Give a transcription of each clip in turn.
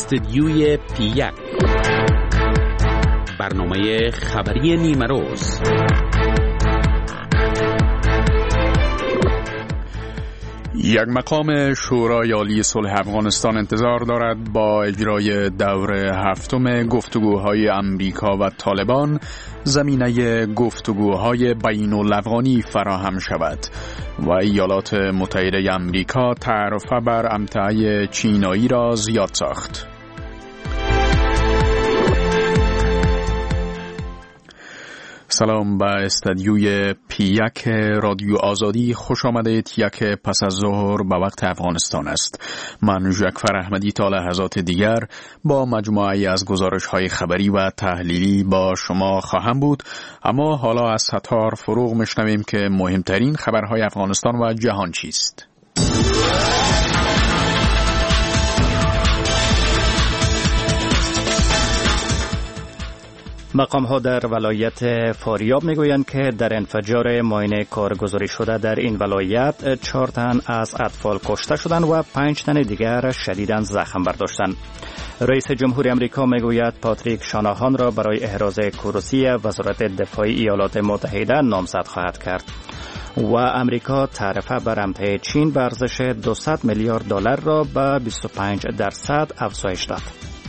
استدیوی پی1 برنامه خبری نیمروز. یک مقام شورای عالی صلح افغانستان انتظار دارد با اجرای دور هفتم گفتگوهای امریکا و طالبان زمینه گفتگوهای بین الافغانی فراهم شود و ایالات متحده امریکا تعرفه بر امتعه چینایی را زیاد ساخت. سلام به استدیوی پی1 رادیو آزادی، خوش آمدید. یک پس از ظهر به وقت افغانستان است. من ژکفر احمدی تا لحظات دیگر با مجموعه‌ای از گزارش‌های خبری و تحلیلی با شما خواهم بود، اما حالا از ستار فروغ میشنویم که مهمترین خبرهای افغانستان و جهان چیست. مقام‌ها در ولایت فاریاب میگویند که در انفجار ماین کارگزاری شده در این ولایت 4 تن از اطفال کشته شدند و 5 تن دیگر شدیداً زخم برداشتند. رئیس جمهور امریکا میگوید پاتریک شاناهان را برای احراز کرسی وزارت دفاع ایالات متحده نامزد خواهد کرد و امریکا تعرفه بر امتعه چین به ارزش $200 میلیارد را به 25% افزایش داد.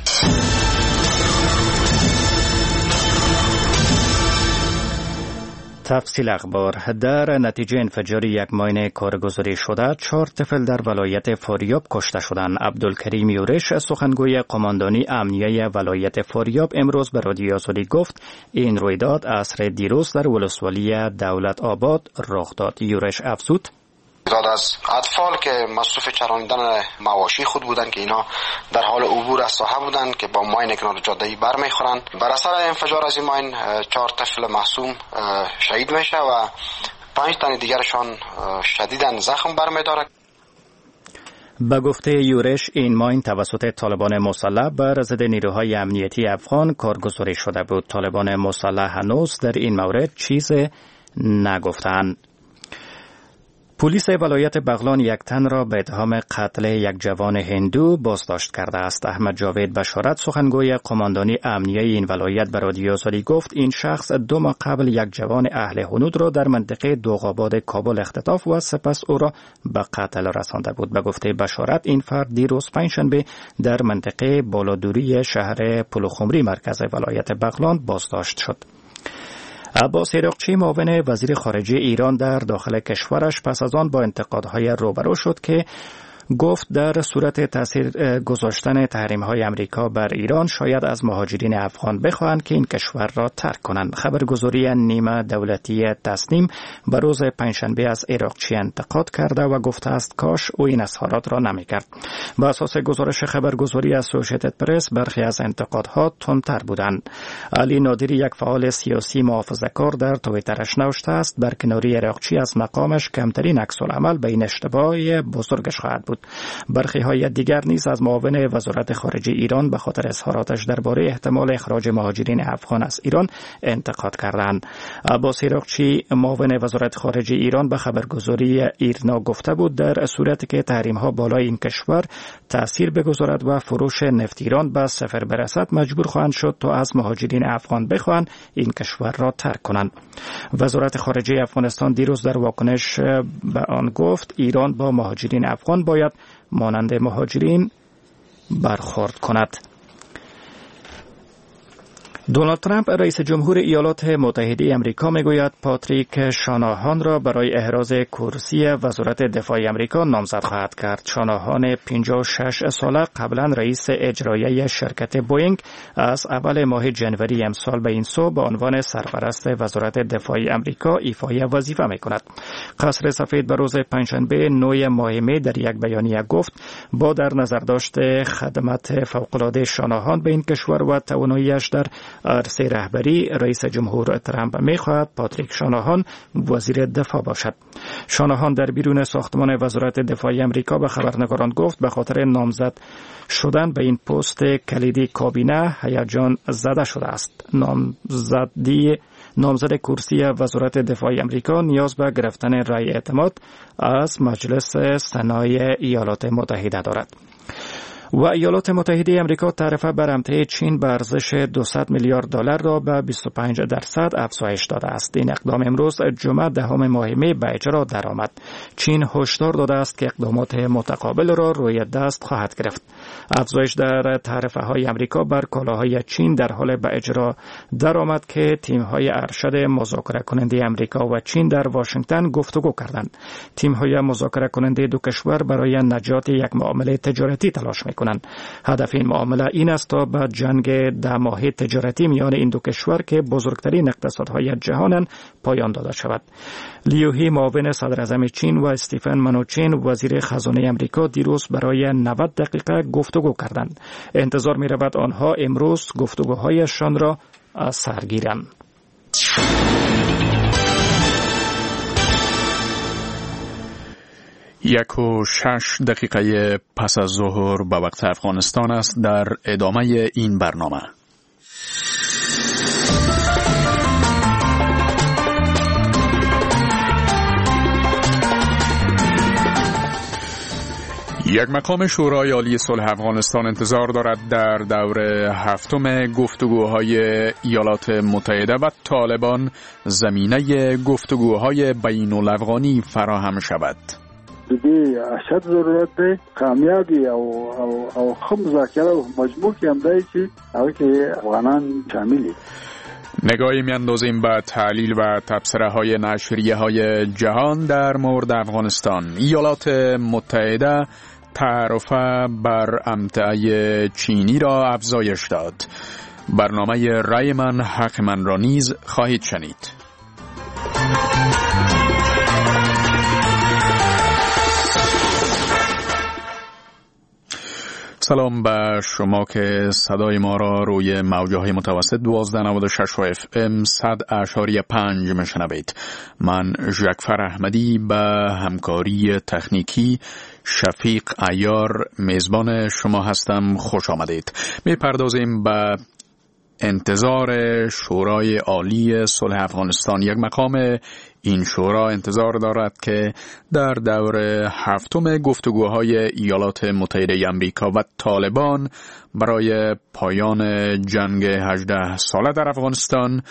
تفصیل اخبار. در نتیجه انفجار یک ماین کارگزاری شده 4 طفل در ولایت فاریاب کشته شدند. عبدالکریم یورش، سخنگوی قماندانی امنیه ولایت فاریاب، امروز به رادیو آزادی گفت این رویداد عصر دیروز در ولسوالی دولت آباد رخ داد. یورش افزود تعداد از اطفال که مصروف چرانیدن مواشی خود بودند که اینا در حال عبور از ساحه بودند که با ماین کنار جاده‌ای برمیخورند. بر اثر انفجار از این ماین 4 طفل معصوم شهید میشه و 5 تن دیگرشان شدیداً زخم برمیداره. به گفته یورش این ماین توسط طالبان مسلح بر ضد نیروهای امنیتی افغان کارگزاری شده بود. طالبان مسلح هنوز در این مورد چیزی نگفتند. پلیس ولایت بغلان 1 تن را به اتهام قتل یک جوان هندو بازداشت کرده است. احمد جاوید بشارت، سخنگوی قماندانی امنیه این ولایت، به رادیو آزادی گفت این شخص 2 ماه قبل یک جوان اهل هنود را در منطقه دوغاباد کابل اختطاف و سپس او را به قتل رسانده بود. به گفته بشارت این فرد دیروز پنجشنبه در منطقه بالادوری شهر پلوخمری مرکز ولایت بغلان بازداشت شد. عباس عراقچی، معاون وزیر خارجه ایران، در داخل کشورش پس از آن با انتقادهای روبرو شد که گفت در صورت تاثیر گذاشتن تحریم‌های امریکا بر ایران شاید از مهاجرین افغان بخواهند که این کشور را ترک کنند. خبرگزاری نیمه دولتی تصنیم به روز پنجشنبه از عراقچی انتقاد کرده و گفته است کاش او این اظهارات را نمی‌کرد. بر اساس گزارش خبرگزاری اسوسییتد پرس برخی از انتقادها تندتر بودند. علی نادری، یک فعال سیاسی محافظه‌کار، در توییترش نوشته است برکناری عراقچی از مقامش کمترین عکس‌العمل به این اشتباه بزرگش خواهد بود. برخی های دیگر نیز از معاون وزارت خارجه ایران به خاطر اظهاراتش درباره احتمال اخراج مهاجرین افغان از ایران انتقاد کردند. عباس عراقچی، معاون وزارت خارجه ایران، به خبرگزاری ایرنا گفته بود در صورتی که تحریم‌ها بالای این کشور تأثیر بگذارد و فروش نفت ایران به صفر برسد، مجبور خواهند شد تا از مهاجرین افغان بخواهند این کشور را ترک کنند. وزارت خارجه افغانستان دیروز در واکنش به آن گفت ایران با مهاجرین افغان باید مانند مهاجرین برخورد کند. دونالد ترامپ، رئیس جمهور ایالات متحده امریکا، میگوید پاتریک شاناهان را برای احراز کرسی وزارت دفاع امریکا نامزد خواهد کرد. شاناهان 56 ساله قبلا رئیس اجرایی شرکت بوئینگ از اول ماه جنوری امسال به این سو به عنوان سرپرست وزارت دفاع امریکا ایفای وظیفه میکند. قصر سفید به روز پنجشنبه 9 ماه می در یک بیانیه گفت با در نظر داشت خدمات فوق‌العاده شاناهان به این کشور و توانایی‌اش در عرصه رهبری، رئیس جمهور ترامپ می‌خواهد پاتریک شاناهان وزیر دفاع باشد. شاناهان در بیرون ساختمان وزارت دفاع امریکا به خبرنگاران گفت به خاطر نامزد شدن به این پست کلیدی کابینه هیجان زده شده است. نامزد کرسی وزارت دفاع امریکا نیاز به گرفتن رأی اعتماد از مجلس سنای ایالات متحده دارد. و ایالات متحده آمریکا تعرفه بر امضای چین به ارزش 200 میلیارد دلار را به 25% افزایش داده است. این اقدام امروز جمعه 10 ماه می به اجرا درآمد. چین هشدار داده است که اقدامات متقابل را روی دست خواهد گرفت. افزایش در تعرفه های آمریکا بر کالاهای چین در حال به اجرا درآمد که تیم های ارشد مذاکره کننده آمریکا و چین در واشنگتن گفتگو کردند. تیم های مذاکره کننده دو کشور برای نجات یک معامله تجارتی تلاش می‌کنند. هدف این معامله این است تا به جنگ 10 ماهه تجارتی میان این دو کشور که بزرگترین اقتصادهای جهانند پایان داده شود. لیو هی معاون صدر اعظم چین و استیفن منوچین وزیر خزانه آمریکا دیروز برای 90 دقیقه گفتگو کردند. انتظار می‌رود آنها امروز گفتگوهایشان را سر گیرند. 1:06 پس از ظهر به وقت افغانستان است. در ادامه این برنامه یک مقام شورای عالی صلح افغانستان انتظار دارد در دور هفتم گفتگوهای ایالات متحده و طالبان زمینه گفتگوهای بین الافغانی فراهم شود. دی اشد ضرورت ده کامیابی او خم مذاکره و مجموع که هم دایی که افغانان شاملی. نگاهی میاندازیم به تحلیل و تبصره های نشریه های جهان در مورد افغانستان. ایالات متحده تعرفه بر امضای چینی را افزایش داد. برنامه رای من حق من را نیز خواهید شنید. سلام به شما که صدای ما را روی موج‌های متوسط 1296 FM 100.5 میشنوید. من ژکفر احمدی به همکاری تکنیکی شفیق عیار میزبان شما هستم. خوش آمدید. میپردازیم به انتظار شورای عالی صلح افغانستان. یک مقام این شورا انتظار دارد که در دور هفتم گفتگوهای ایالات متحده آمریکا و طالبان برای پایان جنگ 18 ساله در افغانستان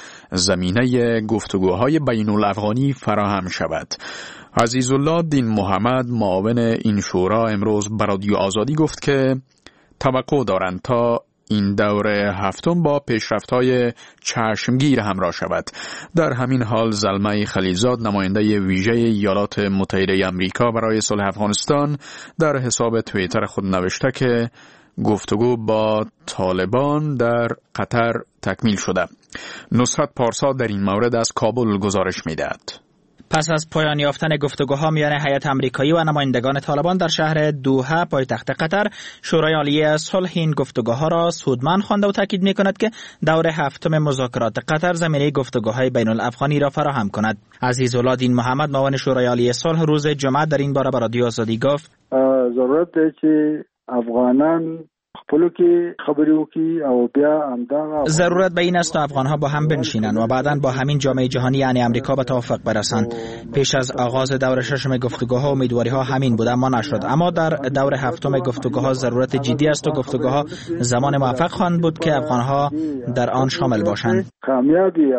زمینه گفتگوهای بین الافغانی فراهم شود. عزیزالله دین محمد معاون این شورا امروز به رادیو آزادی گفت که توقع دارند تا این دور هفتم با پیشرفت‌های چشمگیر همراه شود. در همین حال زلمه خلیلزاد نماینده ویژه ایالات متحده آمریکا برای صلح افغانستان در حساب توییتر خود نوشته که گفتگو با طالبان در قطر تکمیل شده. نصرت پارسا در این مورد از کابل گزارش می‌دهد. پس از پایان یافتن گفتگوها میان هیئت آمریکایی و نمایندگان طالبان در شهر دوحه پایتخت قطر، شورای عالی صلح این گفتگوها را سودمند خوانده و تاکید می‌کند که دور هفتم مذاکرات قطر زمینه گفتگوهای بین الافغانی را فراهم کند. عزیزالله دین محمد معاون شورای عالی صلح روز جمعه در این باره به رادیو آزادی گفت ضرورت ده چې افغانان خپلو کې خبرې وکړي او بیا همدغه ضرورت به این است تا افغانها با هم بنشینند و بعداً با همین جامعه جهانی یعنی امریکا به توافق برسند. پیش از آغاز دور ششم گفتگوها امیدواری‌ها همین بود اما نشد. اما در دور هفتم گفتگوها ضرورت جدی است و گفتگوها زمان موفق خواهند بود که افغانها در آن شامل باشند. کامیابی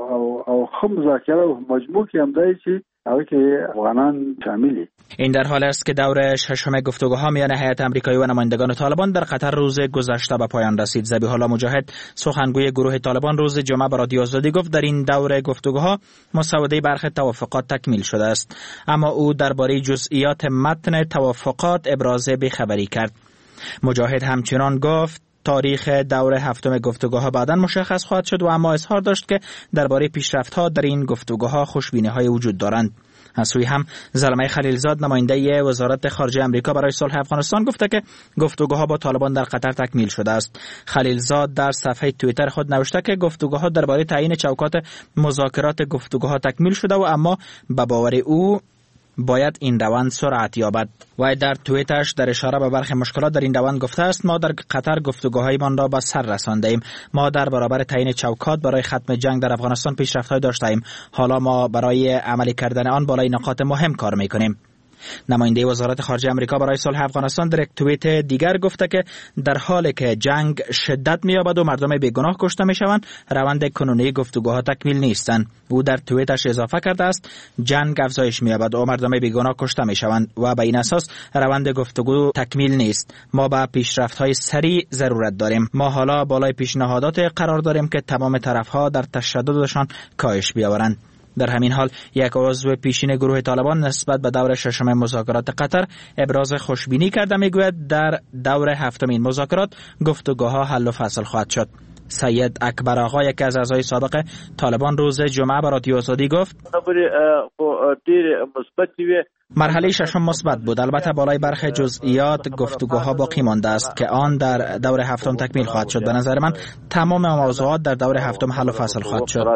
او خم مذاکره و مجموع که هم دایی که افغانان شاملی. این در حال است که دور ششم گفتگوها میان هیئت آمریکایی و نمایندگان طالبان در قطر روز گذشته به پایان رسید. ذبیح الله مجاهد سخنگوی گروه طالبان روز جمعه به رادیو آزادی گفت در این دور گفتگوها مسوده برخی توافقات تکمیل شده است، اما او درباره جزئیات متن توافقات ابراز بی‌خبری کرد. مجاهد همچنان گفت تاریخ دور هفتم گفتگوها بعداً مشخص خواهد شد و اما اظهار داشت که درباره پیشرفت‌ها در این گفتگوها خوشبینی‌های وجود دارند. از سوی هم زلمه خلیلزاد نماینده وزارت خارجه آمریکا برای صلح افغانستان گفته که گفتگوها با طالبان در قطر تکمیل شده است. خلیلزاد در صفحه توییتر خود نوشته که گفتگوها درباره تعیین چوکات مذاکرات گفتگوها تکمیل شده و اما به باور او باید این روند سرعت یابد. و در توییترش در اشاره به برخی مشکلات در این روند گفته است ما در قطر گفتگوهایمان را به سر رساندیم. ما در برابر تعیین چوکات برای ختم جنگ در افغانستان پیشرفت‌های داشتیم. حالا ما برای عملی کردن آن بالای نقاط مهم کار می‌کنیم. نماینده وزارت خارجه آمریکا برای صلح افغانستان در یک توییت دیگر گفته که در حالی که جنگ شدت می‌یابد و مردم بیگناه کشته می‌شوند، روند کنونی گفتگوها تکمیل نیستند. او در توییتش اضافه کرده است جنگ افزایش می‌یابد و مردم بیگناه کشته می‌شوند و به این اساس روند گفتگو تکمیل نیست. ما به پیشرفت‌های سریع ضرورت داریم. ما حالا بالای پیشنهادات قرار داریم که تمام طرف‌ها در تشددشان کاهش بیاورند. در همین حال یک عضو پیشین گروه طالبان نسبت به دور ششم مذاکرات قطر ابراز خوشبینی کرده، میگوید در دور هفتمین مذاکرات گفتگوها حل و فصل خواهد شد. سید اکبر آقا، یکی از اعضای سابق طالبان، روز جمعه به رادیو آزادی گفت مرحله ششم مثبت بود. البته بالای برخی جزئیات گفتگوها باقی مانده است که آن در دور هفتم تکمیل خواهد شد. به نظر من تمام موضوعات در دور هفتم حل و فصل خواهد شد.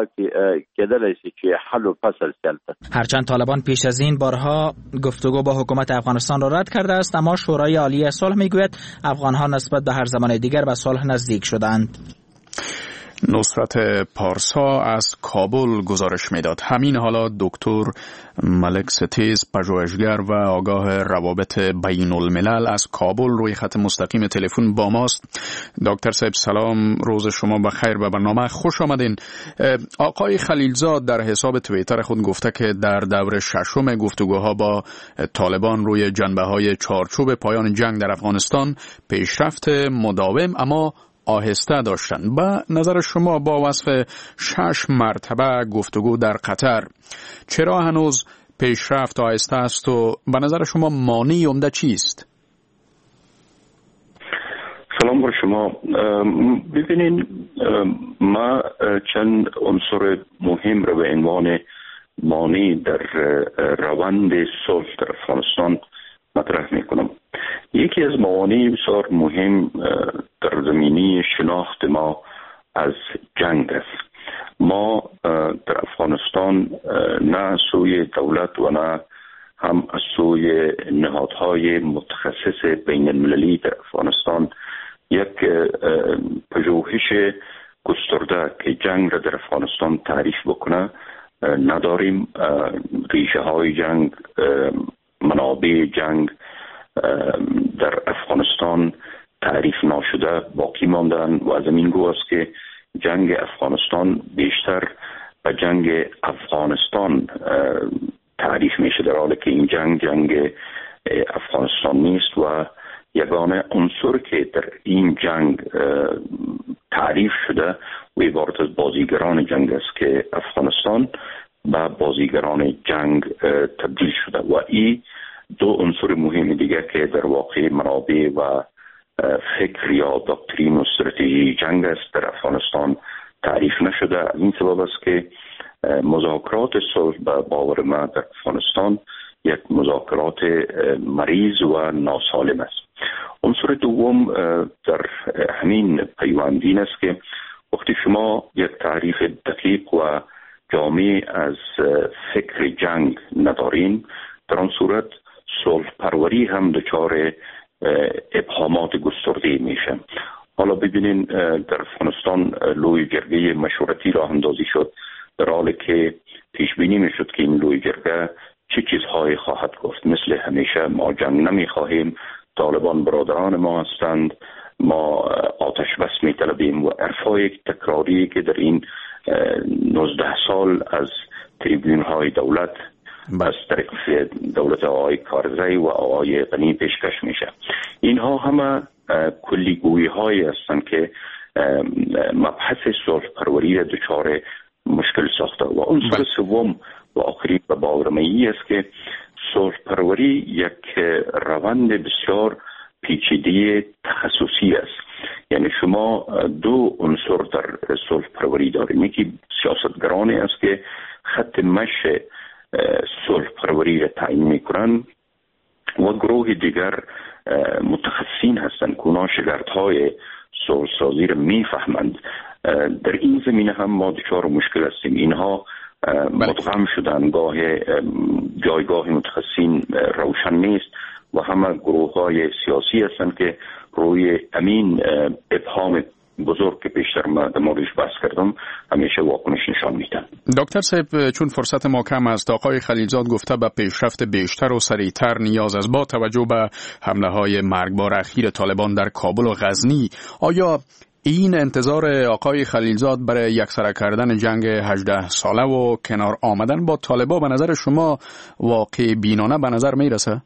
هرچند طالبان پیش از این بارها گفتگو با حکومت افغانستان را رد کرده است، اما شورای عالی صلح میگوید افغانها نسبت به هر زمان دیگر به صلح نزدیک شدند. نصرت پارسا از کابل گزارش میداد. همین حالا دکتر ملک ستیز، پژوهشگر و آگاه روابط بین الملل از کابل روی خط مستقیم تلفن با ماست. دکتر صاحب سلام، روز شما بخیر، به برنامه خوش آمدین. آقای خلیلزاد در حساب توییتر خود گفته که در دور ششم گفتگوها با طالبان روی جنبه‌های چارچوب پایان جنگ در افغانستان پیشرفت مداوم اما آهسته داشتند. به نظر شما با وصف 6 مرتبه گفتگو در قطر چرا هنوز پیشرفت آهسته است و به نظر شما مانع عمده چیست؟ سلام بر شما. ببینین، ما چند عنصر مهم را به عنوان مانع در روند صلح در افغانستان مطرح میکنم. یکی از موانع بسیار مهم در زمینه شناخت ما از جنگ است. ما در افغانستان نه سوی دولت و نه هم از سوی نهادهای متخصص بین المللی در افغانستان یک پژوهش گسترده که جنگ را در افغانستان تعریف بکنه نداریم. ریشه های جنگ، منابع جنگ در افغانستان تعریف نشده باقی ماندن و از این رو است که جنگ افغانستان بیشتر به جنگ افغانستان تعریف میشه، در حالی که این جنگ افغانستان نیست و یگانه عنصر که در این جنگ تعریف شده و عبارت از بازیگران جنگ است که افغانستان به بازیگران جنگ تبدیل شده و این دو عنصر مهم دیگه که در واقع منابع و فکر یا دکترین و استراتژی جنگ است در افغانستان تعریف نشده. این سبب است که مذاکرات صلح به باور ما در افغانستان یک مذاکرات مریض و ناسالم است. عنصر دوم در همین پیوندین است که وقتی شما یک تعریف دقیق و جامع از فکر جنگ ندارین، در آن صورت صلح پروری هم دچار ابهامات گسترده میشه. حالا ببینین در افغانستان لوی جرگه مشورتی راه اندازی شد، در حالی که پیش بینی میشد که این لوی جرگه چه چیزهایی خواهد گفت. مثل همیشه ما جنگ نمیخواهیم، طالبان برادران ما هستند، ما آتش بس میطلبیم و حرفای تکراری که در این 19 سال از تریبیون های دولت از طریق دولت آقای کارزی و آقای غنی پیشکش میشه. اینها همه کلیگویی هایی هستند که مبحث صلح پروری دچار مشکل ساخته. و عنصر سوم و آخری به باور من است که صلح پروری یک روند بسیار پیچیده تخصصی است. یعنی شما دو عنصر در صلح پروری دارید. یکی سیاستگرانی است که خط مشی صلح پروری را تعیین میکنند و گروه دیگر متخصصین هستند که اونا شگردهای صلح سازی را میفهمند. در این زمینه هم ما دچار مشکل هستیم. اینها مدغم شدن، جایگاه متخصصین روشن نیست و همه گروه های سیاسی هستند که روی امین ابهام بزرگ که پیشتر من در موردش بحث کردم همیشه واکنش نشان میدن. دکتر صاحب، چون فرصت ما کم است، آقای خلیلزاد گفته به پیشرفت بیشتر و سریعتر نیاز است با توجه به حمله های مرگبار اخیر طالبان در کابل و غزنی. آیا این انتظار آقای خلیلزاد برای یکسره کردن جنگ 18 ساله و کنار آمدن با طالبان به نظر شما واقع بینانه به نظر میرسه؟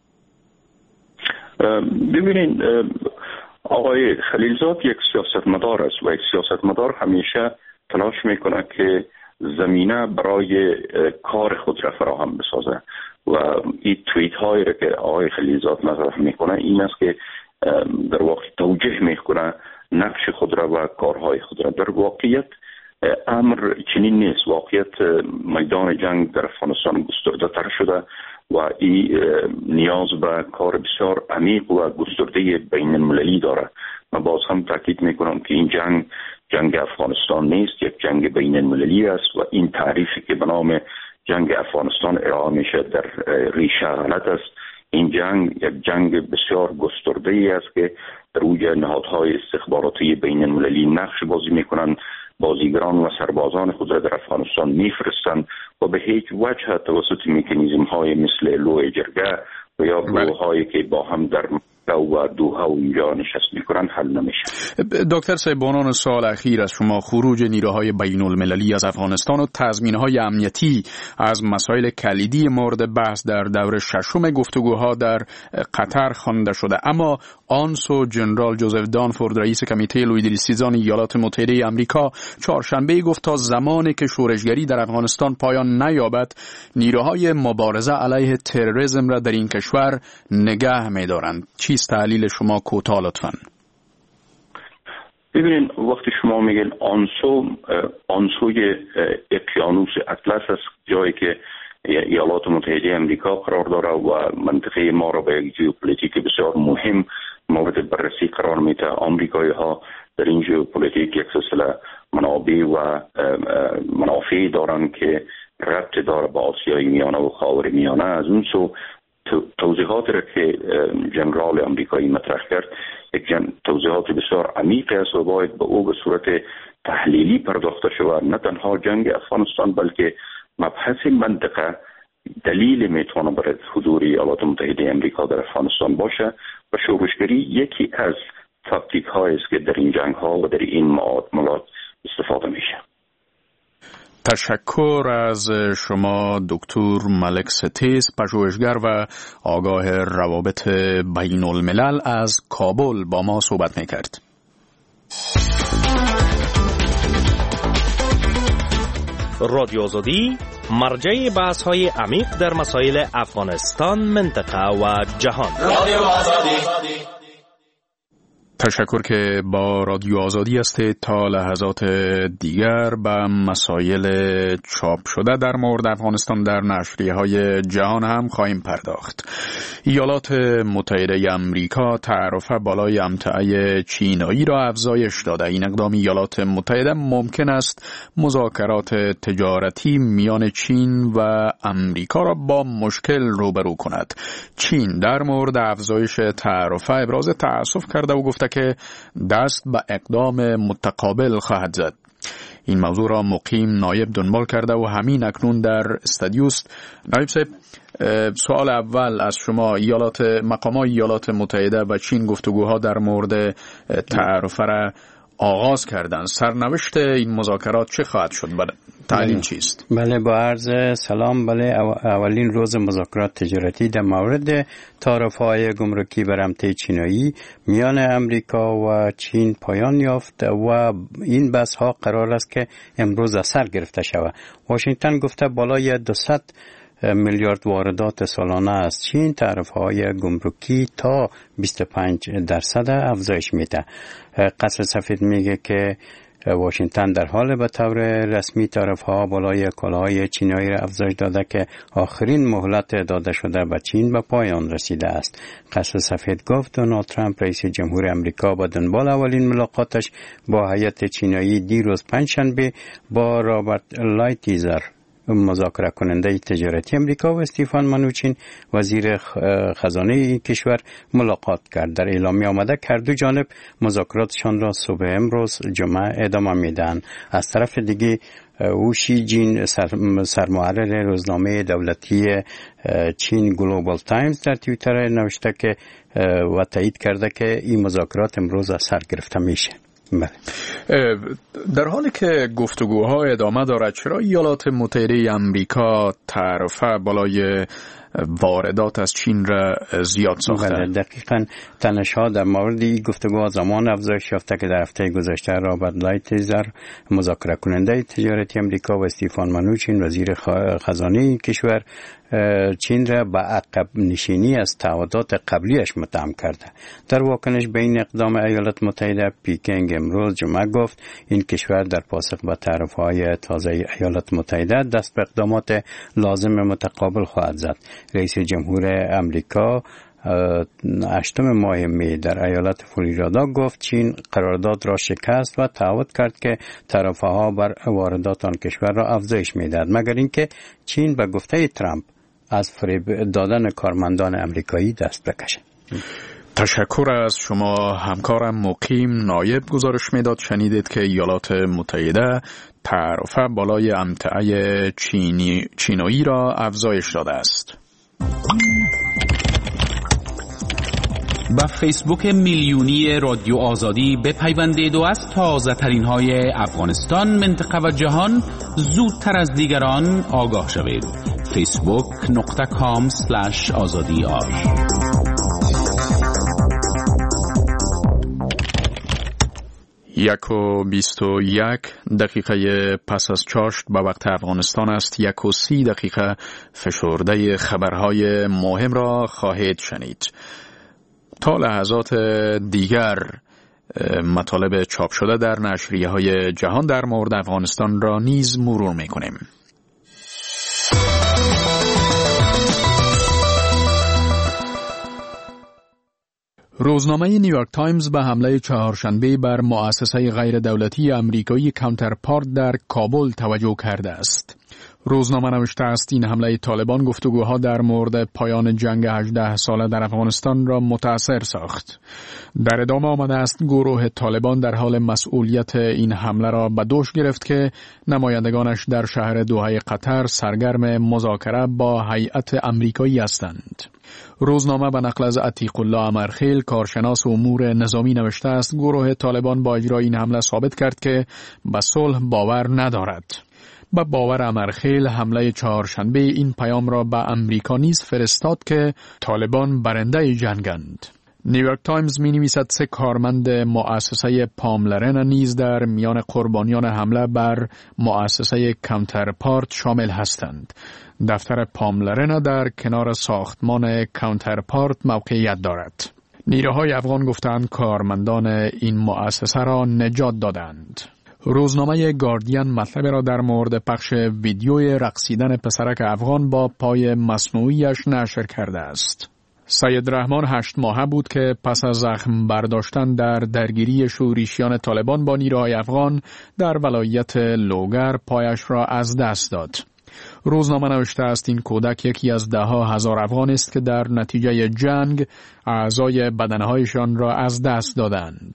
ببینید، آقای خلیلزاد یک سیاستمدار است و یک سیاستمدار همیشه تلاش میکنه که زمینه برای کار خود را فراهم بسازه و این توییت هایی را که آقای خلیلزاد مطرح میکنه این است که در واقع توجیه میکنه نقش خود را و کارهای خود را. در واقعیت امر چنین نیست. واقعیت میدان جنگ در افغانستان گسترده تر شده و این نیاز به کار بسیار عمیق و گسترده بین المللی داره. من باز هم تاکید میکنم که این جنگ افغانستان نیست، یک جنگ بین المللی است و این تعریفی که به نام جنگ افغانستان ارائه میشه در ریشه غلط است. این جنگ یک جنگ بسیار گسترده ای است که در روی نهادهای استخباراتی بین المللی نقش بازی میکنند، بازیگران و سربازان خود را در افغانستان میفرستند و به هیچ وجه توسط مکانیزم های مثل لوح جرگه و یا گروه هایی که با هم در و دوها و اینجا نشست میکنن حل نمیشه. دکتر صاحب، بانان سال اخیر از شما خروج نیروهای بین المللی از افغانستان و تضمینهای امنیتی از مسائل کلیدی مورد بحث در دور ششم گفتگوها در قطر خوانده شده، اما آنسو جنرال جوزف دانفورد رئیس کمیته لویدریسیزان ایالات متحده آمریکا چهارشنبه گفت تا زمانی که شورشگری در افغانستان پایان نیابد نیروهای مبارزه علیه تروریسم را در این کشور نگه می‌دارند. چیست تحلیل شما کوتاه لطفاً؟ ببینید، وقتی شما میگین آنسوی اقیانوس اطلس است، جایی که ایالات متحده آمریکا قرار داره و منطقه ما را به یک ژئوپلیتیک بسیار مهم مورد بررسی قرار میده. آمریکایی ها در این ژئوپلیتیک یک سلسله منابع و منافعی دارند که ربط داره با آسیای میانه و خاورمیانه. از اون سو توضیحات را که جنرال آمریکایی مطرح کرد یک توضیحات بسیار عمیق است و باید به او به صورت تحلیلی پرداخته شود. نه تنها جنگ افغانستان بلکه مبحث منطقه دلیل میتونه برای حضور ایالات متحده آمریکا در افغانستان باشه و شورشگری یکی از تاکتیک هایی است که در این جنگ ها و در این معاملات استفاده میشه. تشکر از شما دکتر ملک ستیز، پژوهشگر و آگاه روابط بین الملل از کابل با ما صحبت میکرد. رادیو آزادی مرجع بحث های عمیق در مسائل افغانستان، منطقه و جهان. رادیو آزادی. تشکر که با رادیو آزادی هستید. تا لحظات دیگر به مسائل چاپ شده در مورد افغانستان در نشریه‌های جهان هم خواهیم پرداخت. ایالات متحده آمریکا تعرفه بالای امتعه چینایی را افزایش داده. این اقدام ایالات متحده ممکن است مذاکرات تجارتی میان چین و آمریکا را با مشکل روبرو کند. چین در مورد افزایش تعرفه ابراز تأسف کرده و گفته که دست به اقدام متقابل خواهد زد. این موضوع را مقیم نایب دنبال کرده و همین اکنون در استادیوست. نایب صاحب، سوال اول از شما، مقامات ایالات متحده و چین گفتگوها در مورد تعرفه را آغاز کردند. سرنوشت این مذاکرات چه خواهد شد؟ تعلیم چیست؟ بله، با عرض سلام. بله، اولین روز مذاکرات تجارتی در مورد تعرفه‌های گمرکی بر امتعه چینایی میان امریکا و چین پایان یافت و این بحث ها قرار است که امروز از سر گرفته شود. واشنگتن گفته بالای 200 میلیارد واردات سالانه از چین تعرفه‌های گمرکی تا 25% افزایش میده. قصر سفید میگه که واشنگتن در حال به طور رسمی تعرفه‌ها بالای کالاهای چینایی را افزایش داده که آخرین مهلت داده شده به چین به پایان رسیده است. قصر سفید گفت دونالد ترامپ رئیس جمهور آمریکا با دنبال اولین ملاقاتش با هیئت چینایی دیروز پنجشنبه با رابرت لایتیزر مذاکره کننده تجارتی امریکا و استیفان منوچین وزیر خزانه کشور ملاقات کرد. در اعلامیه آمده که هر دو جانب مذاکراتشان را صبح امروز جمعه ادامه میدن. از طرف دیگه وشی جین سرمحرر روزنامه دولتی چین گلوبال تایمز در توییتر نوشته که و تایید کرده که این مذاکرات امروز از سر گرفته میشه. در حالی که گفتگوها ادامه دارد، چرا ایالات متحده آمریکا تعرفه بالای واردات از چین را زیاد ساخته؟ دقیقاً تنش‌ها در مورد این گفتگوها زمان افزایش یافته که در هفته گذشته رابرت لایتیزر مذاکره کننده تجارتی آمریکا و استیفان منوچین وزیر خزانه کشور چین را به عقب نشینی از تعهدات قبلیش متهم کرده. در واکنش به این اقدام ایالات متحده، پیکنگ امروز جمعه گفت این کشور در پاسخ به تعرفه‌های تازه ایالات متحده دست به اقدامات لازم متقابل خواهد زد. رئیس جمهور آمریکا 8 ماه می در ایالت فلوریدا گفت چین قرارداد را شکست و تعهد کرد که تعرفه‌ها بر واردات آن کشور را افزایش می‌دهد، مگر اینکه چین به گفته ترامپ از فریب دادن کارمندان آمریکایی دست بکشه. تشکر از شما همکارم مقیم نایب گزارش میداد. شنیدید که ایالات متحده تعرفه بالای امتعه چینایی را افزایش داده است. با فیسبوک میلیونی رادیو آزادی بپیوندید و از تازه ترین های افغانستان، منطقه و جهان زودتر از دیگران آگاه شوید. facebook.com/azadi.ir 1:21 پس از چاشت به وقت افغانستان است. 1:30 فشرده خبرهای مهم را خواهید شنید. تا لحظات دیگر مطالب چاپ شده در نشریه‌های جهان در مورد افغانستان را نیز مرور می‌کنیم. روزنامه نیویورک تایمز به حمله چهارشنبه بر مؤسسه غیر دولتی آمریکایی کانترپارت در کابل توجه کرده است. روزنامه نوشته است این حمله طالبان گفتگوها در مورد پایان جنگ 18 ساله در افغانستان را متأثر ساخت. در ادامه آمده است گروه طالبان در حال مسئولیت این حمله را به دوش گرفت که نمایندگانش در شهر دوحه قطر سرگرم مذاکره با هیئت آمریکایی هستند. روزنامه به نقل از عتیق الله امرخیل کارشناس امور نظامی نوشته است گروه طالبان با اجرای این حمله ثابت کرد که به صلح باور ندارد. با باور امرخیل حمله چهارشنبه این پیام را به امریکا نیز فرستاد که طالبان برنده جنگند. نیویورک تایمز می نویسد 3 کارمند مؤسسه پاملرن نیز در میان قربانیان حمله بر مؤسسه کانترپارت شامل هستند. دفتر پاملرن در کنار ساختمان کانترپارت موقعیت دارد. نیروهای افغان گفتند کارمندان این مؤسسه را نجات دادند. روزنامه گاردین مطلب را در مورد پخش ویدیوی رقصیدن پسرک افغان با پای مصنوعیش نشر کرده است. سید رحمان 8 ماهه بود که پس از زخم برداشتن در درگیری شورشیان طالبان با نیروهای افغان در ولایت لوگر پایش را از دست داد. روزنامه نوشته است این کودک یکی از 10,000 افغان است که در نتیجه جنگ اعضای بدنهایشان را از دست دادند.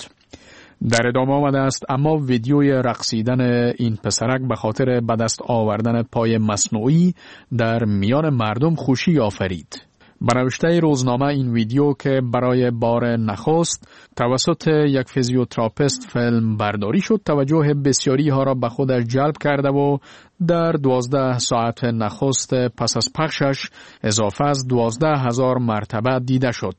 در ادامه آمده است اما ویدیوی رقصیدن این پسرک به خاطر به دست آوردن پای مصنوعی در میان مردم خوشی آفرید. به نوشته روزنامه این ویدیو که برای بار نخست توسط یک فیزیوتراپیست فیلم برداری شد توجه بسیاری ها را به خودش جلب کرده و در 12 ساعت نخست پس از پخشش اضافه از 12,000 مرتبه دیده شد.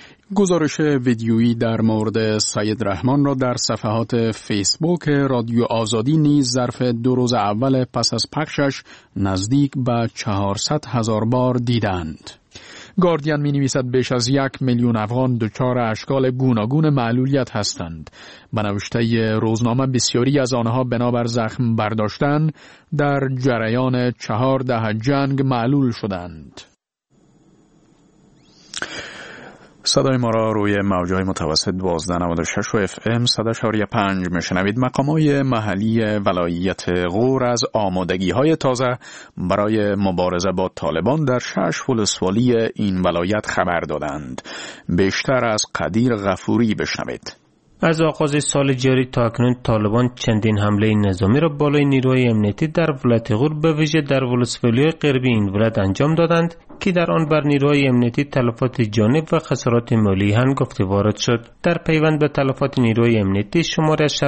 گزارش ویدیویی در مورد سید رحمان را در صفحات فیسبوک رادیو آزادی نیز ظرف 2 روز اول پس از پخشش نزدیک به 400,000 بار دیدند. گاردین می نویسد بیش از 1 میلیون افغان دچار اشکال گوناگون معلولیت هستند. به نوشته روزنامه بسیاری از آنها بنابر زخم برداشتن در جریان 4 دهه جنگ معلول شدند. صدای ما را روی موج‌های متوسط 1296 و FM 100.5 میشنوید. مقامات محلی ولایت غور از آمادگی‌های تازه برای مبارزه با طالبان در 6 ولسوالی این ولایت خبر دادند. بیشتر از قدیر غفوری بشنوید. از آغاز سال جاری تا اکنون طالبان چندین حمله نظامی را بالای نیروهای امنیتی در ولایت غور به ویژه در ولسوالی غربی این ولایت انجام دادند که در آن بر نیروهای امنیتی تلفات جانی و خسارات مالی هنگفته وارد شد. در پیوند به تلفات نیروهای امنیتی شماری از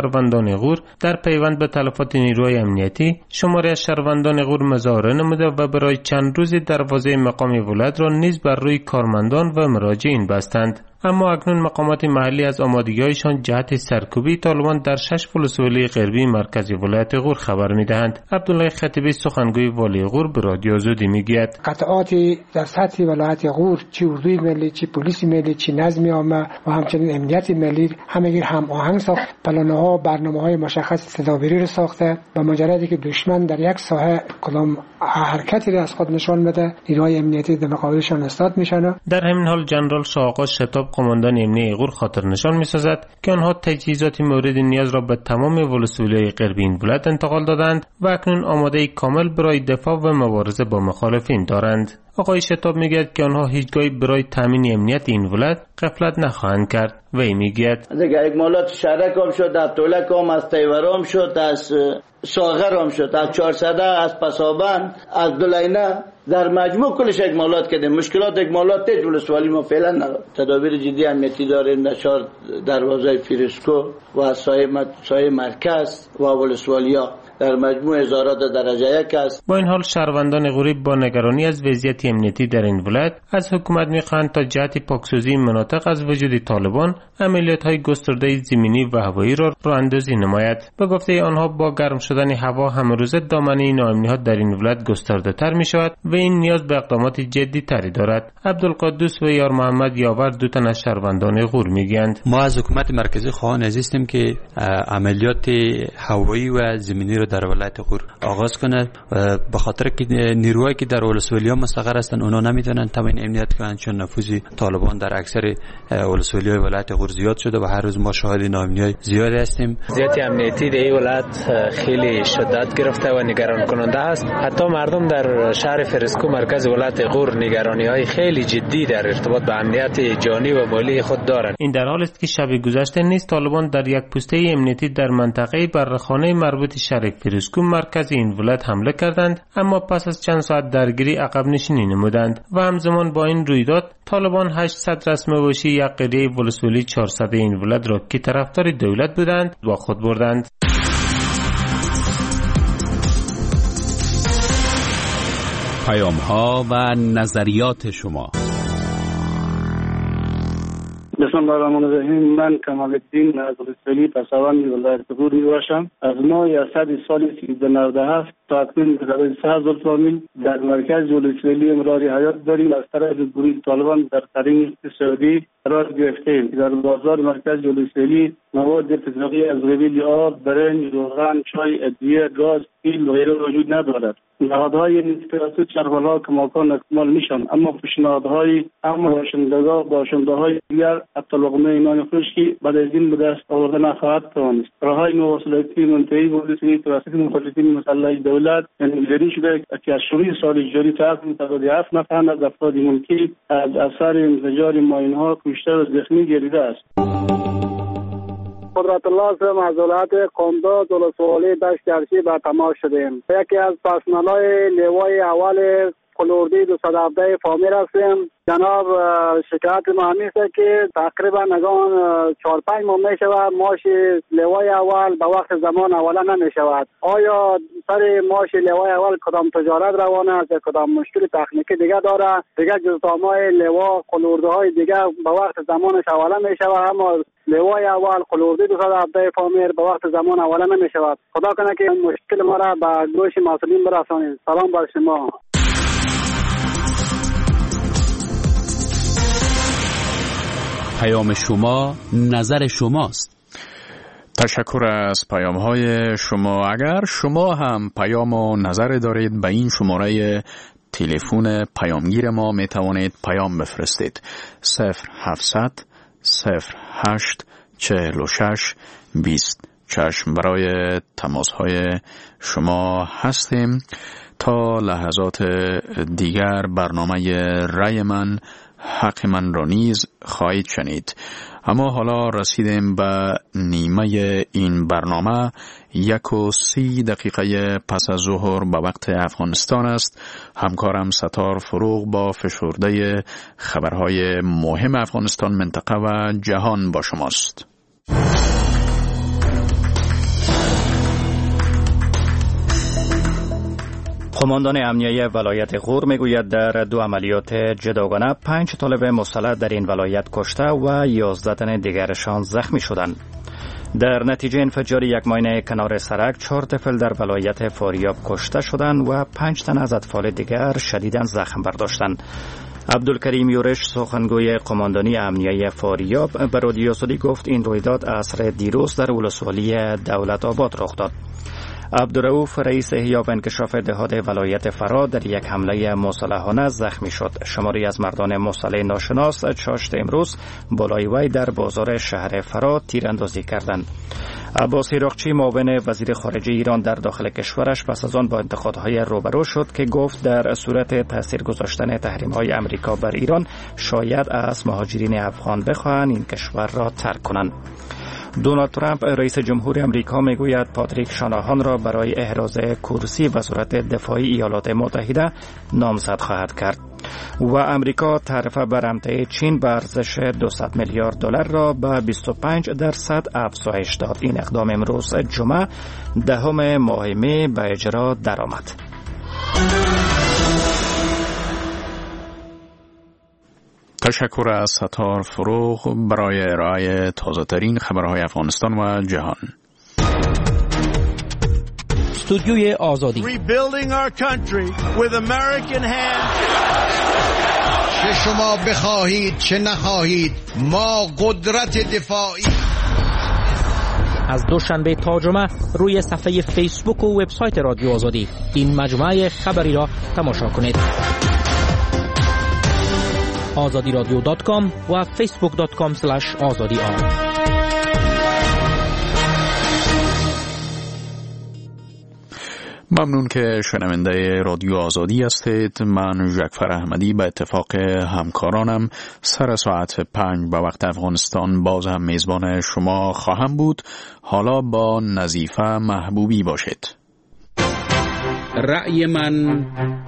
شهروندان غور مظاهره نموده و برای چند روزی دروازه مقام ولایت را نیز بر روی کارمندان و مراجعین بستند. اما اکنون مقامات محلی از آمادگی‌هایشان جهت سرکوبی طالبان در 6 ولسوالی غربی مرکزی ولایت غور خبر می‌دهند. عبدالله خطیبی سخنگوی والی غور به رادیو آزادی می‌گوید قطعات در سطح ولایت غور چه اردوی ملی، چه پلیس ملی، چه نظم عامه و همچنین امنیت ملی همگی هم آهنگ ساخت، پلان‌ها، برنامه‌های مشخص تدابیری را ساخته و مجردی که دشمن در یک ساحه کدام حرکتی را از خود نشان بده نیروهای امنیتی در مقابلشان استاد میشن. در همین حال جنرال شاه شتاب قماندان امنیتی غور خاطر نشان می‌سازد که آنها تجهیزات مورد نیاز را به تمام ولسوالی غربی این ولایت انتقال دادند و اکنون آماده کامل برای دفاع و مبارزه با مخالفین دارند. آقای شتاب میگوید که آنها هیچگاهی برای تامین امنیت این ولایت غفلت نخواهند کرد و میگوید اگر اکمالات شرک هم شد، از تولک هم، از تیورام شد، از ساغر هم شد، از 400 از پسابند، از دلینه در مجموع کلش اکمالات کردیم. مشکلات اکمالات تیج ولسوالی ما فعلا نداریم. تدابیر جدی امنیتی داریم در 4 دروازه فیرسکو و سایه مرکز و ولسوالیا در مجموع هزارات درجه 1 است. با این حال شهروندان غریب با نگرانی از وضعیت امنیتی در این ولایت از حکومت می‌خواهند تا جهت پاکسازی مناطق از وجود طالبان عملیات‌های گسترده زمینی و هوایی را راه‌اندازی نماید. به گفته آنها با گرم شدن هوا همروزه دامنه ناامنی‌ها در این ولایت گسترده‌تر می‌شود و این نیاز به اقدامات جدی تری دارد. عبدالقدوس و یار محمد یاور دو تن از شهروندان غور میگویند ما از حکومت مرکزی خواهان هستیم که عملیات هوایی و زمینی را در ولایت غور آغاز کند، به خاطر که نیروهایی که در ولسوالی‌ها مستقر هستند اونا نمیتونن تامین امنیت کنند چون نفوذ طالبان در اکثر ولسوالی‌های ولایت غور زیاد شده و هر روز ما شاهد ناامنی‌های زیادی هستیم. وضعیت امنیتی در این ولایت خیلی شدت گرفته و نگران کننده است. حتی مردم در شهر فرسکو مرکز ولایت غور نگرانی‌های خیلی جدی در ارتباط با امنیت جانی و مالی خود دارند. این در حالی است که شب گذشته نیز طالبان در یک پوسته امنیتی در منطقه برخانه مربوط شهر فرسکو مرکز این ولایت حمله کردند، اما پس از چند ساعت درگیری عقب نشینی نمودند و همزمان با این رویداد طالبان 800 رسم‌واشی یک قریه ولسوالی 400 این ولایت را که طرفدار دولت بودند با خود بردند. پیام‌ها و نظریات شما. بسم الله الرحمن الرحیم. من کمال الدین از ولسوالی پسابند ولایت غور میباشم. از ماه اسد سال 1397 تا اکنون به 3000 فامیل در مرکز ولسوالی امرار حیات داریم. از طرف گروه طالبان در طریق اقتصادی قرار گرفتیم. در بازار مرکز ولسوالی مواد غذایی از قبیل آب، برنج، روغن، چای، ادویه، گاز، تیل و غیره وجود ندارد. نهادهای توسط چرخ‌ها کماکان اکمال میشن، اما پیشنهادهای باشنده‌های دیگر حتی لقمه نان خشکی بعد از این به دست آورده نخواهد توانست. راههای مواصلاتی منتهی ولسوالی توسط مخالفین مسلح دولت انجاری شده که از شروع سال جاری تا اکنون تعداد 7 نفر از افراد ملکی از اثر انفجار ماین‌ها کشته و زخمی گردیده است. قدرت الله سم از ولایت قندوز ولسوالی دشت ارشی به تماس شدیم. یکی از پرسنل‌های لیوای اول کلوردی 217 فامیل هستیم. جناب شکایت ما همیشه که تقریبا نگان 4-5 ماه می شود ماش لیوای اول به وقت زمان اولا نمی شود. آیا سر ماش لیوای اول کدام تجارت روانه است یا کدام مشکل تکنیکی دیگه داره؟ دیگه جزئیات لیوا کلورده های دیگه به وقت زمانش اولا می شود، اما لیوای اول کلوردی 217 فامیل به وقت زمان اولا نمی شود. خدا کنه که این مشکل ما را به گوش مسئولین برسانید. سلام بر شما. پیام شما نظر شماست. تشکر از پیام‌های شما. اگر شما هم پیام و نظر دارید به این شماره تلفن پیامگیر ما می توانید پیام بفرستید. 0700 08 46 20. چشم برای تماس های شما هستیم. تا لحظات دیگر برنامه رأی من حق من را نیز خواهید شنید. اما حالا رسیدیم به نیمه این برنامه. 1:30 پس از ظهر به وقت افغانستان است. همکارم ستار فروغ با فشرده خبرهای مهم افغانستان، منطقه و جهان با شماست. قماندان امنیه ولایت غور میگوید در 2 عملیات جداگانه 5 طالب مسلح در این ولایت کشته و 11 تن دیگرشان زخمی شدند. در نتیجه انفجار یک ماین کنار سرک 4 طفل در ولایت فاریاب کشته شدند و 5 تن از اطفال دیگر شدیداً زخم برداشتند. عبدالکریم یورش سخنگوی قماندانی امنیه فاریاب به رادیو آزادی گفت این رویداد عصر دیروز در ولسوالی دولت آباد رخ داد. عبدالرؤوف رئیس احیا و انکشاف دهات ولایت فرا در یک حمله مسلحانه زخمی شد. شماری از مردان مسلح ناشناس چاشت امروز بالای وی در بازار شهر فرا تیراندازی کردند. عباس عراقچی معاون وزیر خارجه ایران در داخل کشورش پس از آن با انتقادهای روبرو شد که گفت در صورت تاثیر گذاشتن تحریم‌های امریکا بر ایران شاید از مهاجرین افغان بخواهند این کشور را ترک کنند. دونالد ترامپ رئیس جمهور امریکا میگوید پاتریک شاناهان را برای احراز کرسی وزارت دفاعی ایالات متحده نامزد خواهد کرد و امریکا تعرفه بر امضای چین به ارزش 200 میلیارد دلار را به 25% افزایش داد. این اقدام امروز جمعه 10 ماه می به اجرا درآمد. تشکر از ستار فروغ برای ارائه تازه‌ترین خبرهای افغانستان و جهان. استودیوی آزادی. Rebuilding our country with American hands. چه شما بخواهید چه نخواهید ما قدرت دفاعی. از دوشنبه تا جمعه روی صفحه فیسبوک و وبسایت رادیو آزادی این مجموعه خبری را تماشا کنید. azadiradio.com و facebook.com/azadi. ممنون که شنونده رادیو آزادی هستید. من جعفر احمدی به اتفاق همکارانم سر ساعت 5 به وقت افغانستان باز هم میزبان شما خواهم بود. حالا با نظیفه محبوبی باشید. رأی من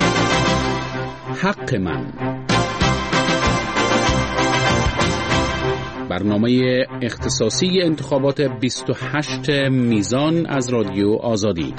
حق من، برنامه اختصاصی انتخابات 28 میزان از رادیو آزادی.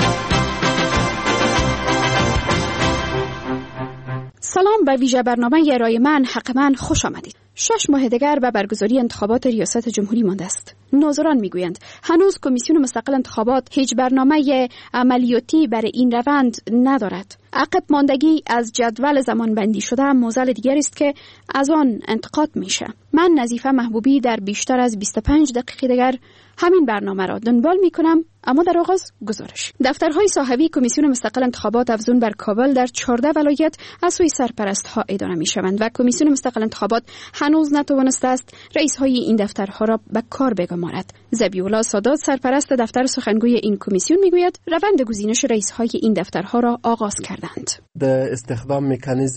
سلام، به ویژه برنامه رأی من حق من خوش آمدید. 6 ماه دیگر به برگزاری انتخابات ریاست جمهوری مانده است. ناظران میگویند هنوز کمیسیون مستقل انتخابات هیچ برنامه عملیاتی برای این روند ندارد. عقب ماندگی از جدول زمان بندی شده موضوع دیگر است که از آن انتقاد میشه. من نظیفه محبوبی در بیشتر از 25 دقیقه دیگر همین برنامه را دنبال میکنم. اما در آغاز گزارش. دفترهای صاحبی کمیسیون مستقل انتخابات افزون بر کابل در 14 ولایت از سوی سرپرست‌ها اداره می‌شوند و کمیسیون مستقل انتخابات هنوز نتوانسته است رئیس‌های این دفترها را به کار بگمارد. ذبیح‌الله سادات سرپرست دفتر سخنگوی این کمیسیون میگوید روند گزینش رئیس‌های این دفترها را آغاز کردند. د استخدام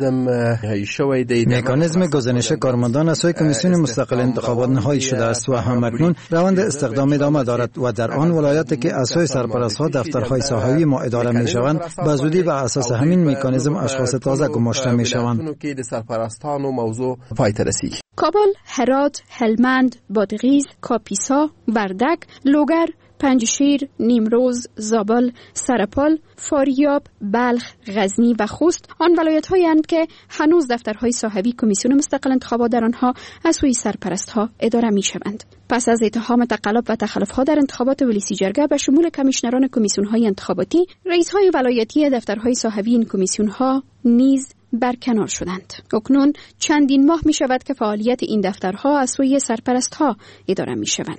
مکانیزم گزینش کارمندان از سوی کمیسیون مستقل انتخابات نهایی شده است و همکنون روند استخدام ادامه دارد و در آن ولایاتی که از سوی سرپرست‌ها دفترهای صاحبی ما اداره می‌شوند به زودی بر اساس همین مکانیزم اشخاص تازه گماشته می‌شوند. کابل، هرات، هلمند، بادغیس، کاپیسا، وردک، لوگر، پنجشیر، نیمروز، زابل، سرپال، فاریاب، بلخ، غزنی و خوست آن ولایت‌هایی اند که هنوز دفترهای صاحبی کمیسیون مستقل انتخابات در آنها از سوی سرپرست‌ها اداره می‌شوند. پس از اتهام تقلب و تخلف‌ها در انتخابات ولیسی جرگه به شمول کمیشنران کمیسیون‌های انتخاباتی، رئیس‌های ولایتی دفترهای صاحبی این کمیسیون‌ها نیز برکنار شدند. اکنون چندین ماه می شود که فعالیت این دفترها از سوی سرپرست‌ها اداره می شوند.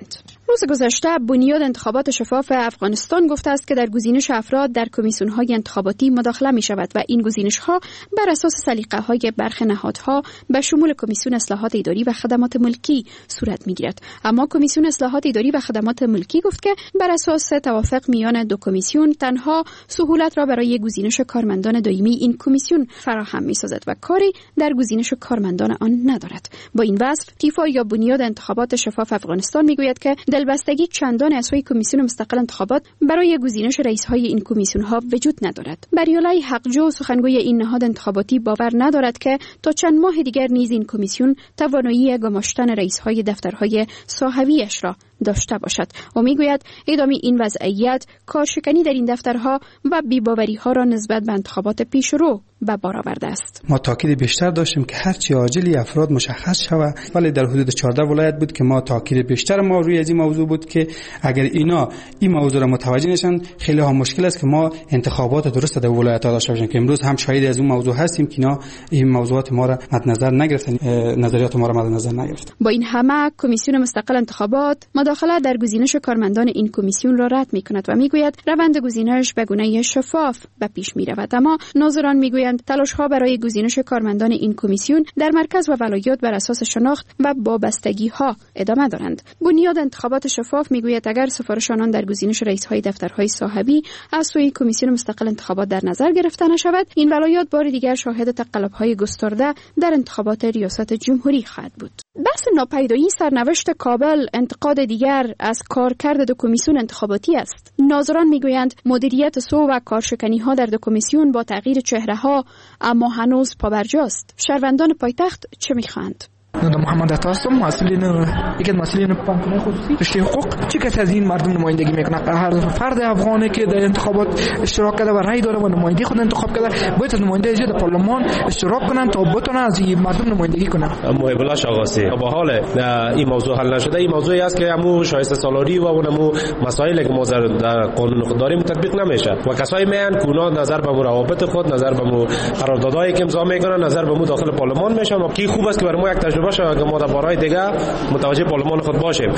روز گذشته بنیاد انتخابات شفاف افغانستان گفته است که در گزینش افراد در کمیسیون‌های انتخاباتی مداخله می‌شود و این گزینش‌ها بر اساس سلیقه‌های برخی نهادها به شمول کمیسیون اصلاحات اداری و خدمات ملکی صورت می‌گیرد. اما کمیسیون اصلاحات اداری و خدمات ملکی گفت که بر اساس توافق میان دو کمیسیون تنها سهولت را برای گزینش کارمندان دائمی این کمیسیون فراهم می‌سازد و کاری در گزینش کارمندان آن ندارد. با این وصف تیفا یا بنیاد انتخابات شفاف افغانستان میگوید که دلبستگی چندان اعضای کمیسیون مستقل انتخابات برای گزینش رئیس‌های این کمیسیون‌ها وجود ندارد. بریالای حقجو سخنگوی این نهاد انتخاباتی باور ندارد که تا چند ماه دیگر نیز این کمیسیون توانایی گماشتن رئیس‌های دفترهای صاحبیش را داشته باشد و میگوید ادامه این وضعیت کارشکنی در این دفترها و بی‌باوری‌ها را نسبت به انتخابات پیشرو به بار آورده است. ما تاکید بیشتر داشتیم که هرچی عاجلی افراد مشخص شود، ولی در حدود 14 ولایت بود که ما تاکید بیشتر ما روی از این موضوع بود که اگر اینا این موضوع را متوجه نشن خیلی ها مشکل است که ما انتخابات درست در ولایت ها داشته باشیم که امروز هم شاهد از اون موضوع هستیم که اینا این موضوعات ما را مد نظر نگرفتن، نظریات ما را مد نظر نگرفتن. با این همه کمیسیون مستقل انتخابات مداخله در گزینش کارمندان این کمیسیون را رد می‌کند و میگوید روند گزینش به گونه شفاف به پیش می‌رود. اما ناظران میگویند تلاش‌ها برای گزینش کارمندان این کمیسیون در مرکز و ولایات بر اساس شناخت و وابستگی‌ها ادامه دارند. بنیاد انتخابات شفاف میگوید اگر سفارش آنان در گزینش رئیس‌های دفترهای صاحبی از سوی کمیسیون مستقل انتخابات در نظر گرفته نشود، این ولایات بار دیگر شاهد تقلب‌های گسترده در انتخابات ریاست جمهوری خواهد بود. بحث ناپیدایی سرنوشت کابل انتقاد دیگر از کارکرد دو کمیسیون انتخاباتی است. ناظران میگویند مدیریت سو و کارشکنی‌ها در دو کمیسیون با تغییر چهره‌ها اما هنوز پابرجاست. شهروندان پایتخت چه می‌خواهند؟ محمد عطا هستم، مسئولین یکی از مسئولین بانک‌های خصوصی رشته حقوق. چه کسی از این مردم نمایندگی میکنه؟ هر فرد افغانی که در انتخابات اشتراک کرده و رأی داره و نماینده خود انتخاب کرده باید از نماینده در پارلمان اشتراک کنن تا بتونن از این مردم نمایندگی کنن. محب الله شاغاسی با حال این موضوع حل نشده، این موضوعی است که همو شایسته سالاری و اونمو مسائلی که ما در قانون خودداری تطبیق نمیشه و کسایی میان که اونا نظر به روابط خود، نظر به قراردادهای که امضا میکنن، نظر به داخل پارلمان میشن و کی خوب است که برای ما یک تجربه باشه که ما در بارهای دیگه متوجه پارلمان خود باشیم.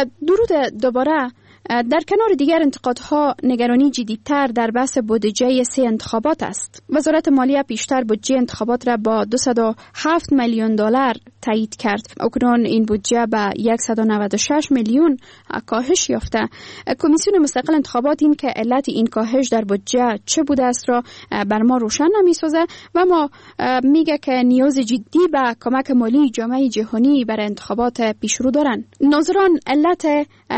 درود دوباره. در کنار دیگر انتقادها نگرانی جدیدتر در بحث بودجه 3 انتخابات است. وزارت مالیه پیشتر بودجه انتخابات را با 207 میلیون دلار تایید کرد. اکنون این بودجه به 196 میلیون کاهش یافته. کمیسیون مستقل انتخابات این که علت این کاهش در بودجه چه بوده است را بر ما روشن نمی‌سازه و ما میگه که نیاز جدی به کمک مالی جامعه جهانی برای انتخابات پیشرو دارند. ناظران علت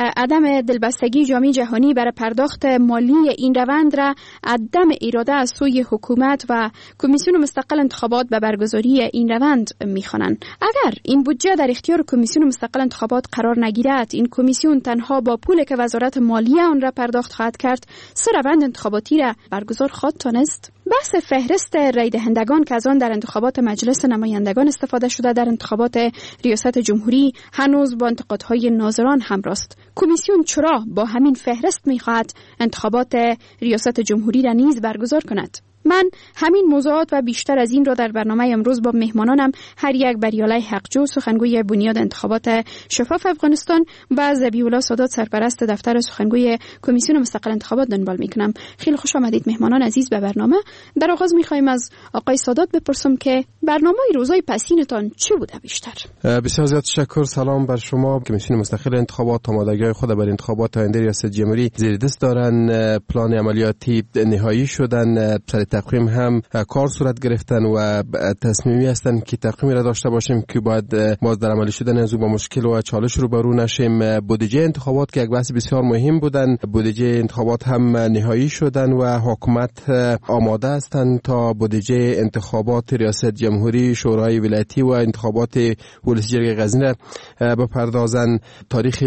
عدم دلبستگی جامعه جهانی برای پرداخت مالی این روند را عدم اراده از سوی حکومت و کمیسیون مستقل انتخابات به برگزاری این روند می‌خوانند. اگر این بودجه در اختیار کمیسیون مستقل انتخابات قرار نگیرد، این کمیسیون تنها با پولی که وزارت مالیه آن را پرداخت خواهد کرد 3 روند انتخاباتی را برگزار خواهد تانست. بحث فهرست رای دهندگان که از آن در انتخابات مجلس نمایندگان استفاده شده در انتخابات ریاست جمهوری هنوز با انتقادهای ناظران همراه است. کمیسیون چرا با همین فهرست می‌خواهد انتخابات ریاست جمهوری را نیز برگزار کند؟ من همین موضوعات و بیشتر از این را در برنامه امروز با مهمانانم هر یک بریالای حقجو سخنگوی بنیاد انتخابات شفاف افغانستان و ذبیح الله سادات سرپرست دفتر سخنگوی کمیسیون مستقل انتخابات دنبال میکنم. خیلی خوش آمدید مهمانان عزیز به برنامه. در آغاز میخوایم از آقای سادات بپرسم که برنامه روزهای پسینتان چه بوده بیشتر؟ بسیار زیاد تشکر. سلام بر شما. کمیسیون مستقل انتخابات آمادگی‌های خود برای انتخابات آینده ریاست جمهوری زیر دست دارن. پلان عملیاتی نهایی شدن، تقویم هم کار صورت گرفتن و تصمیمی هستن که تقویمی را داشته باشیم که باید باز در عملی شدن از با مشکل و چالش روبرو نشیم. بودجه انتخابات که یک بحث بسیار مهم بودن، بودجه انتخابات هم نهایی شدن و حکومت آماده هستند تا بودجه انتخابات ریاست جمهوری، شورای ولایتی و انتخابات ولسی جرگه غزنی را بپردازن. تاریخ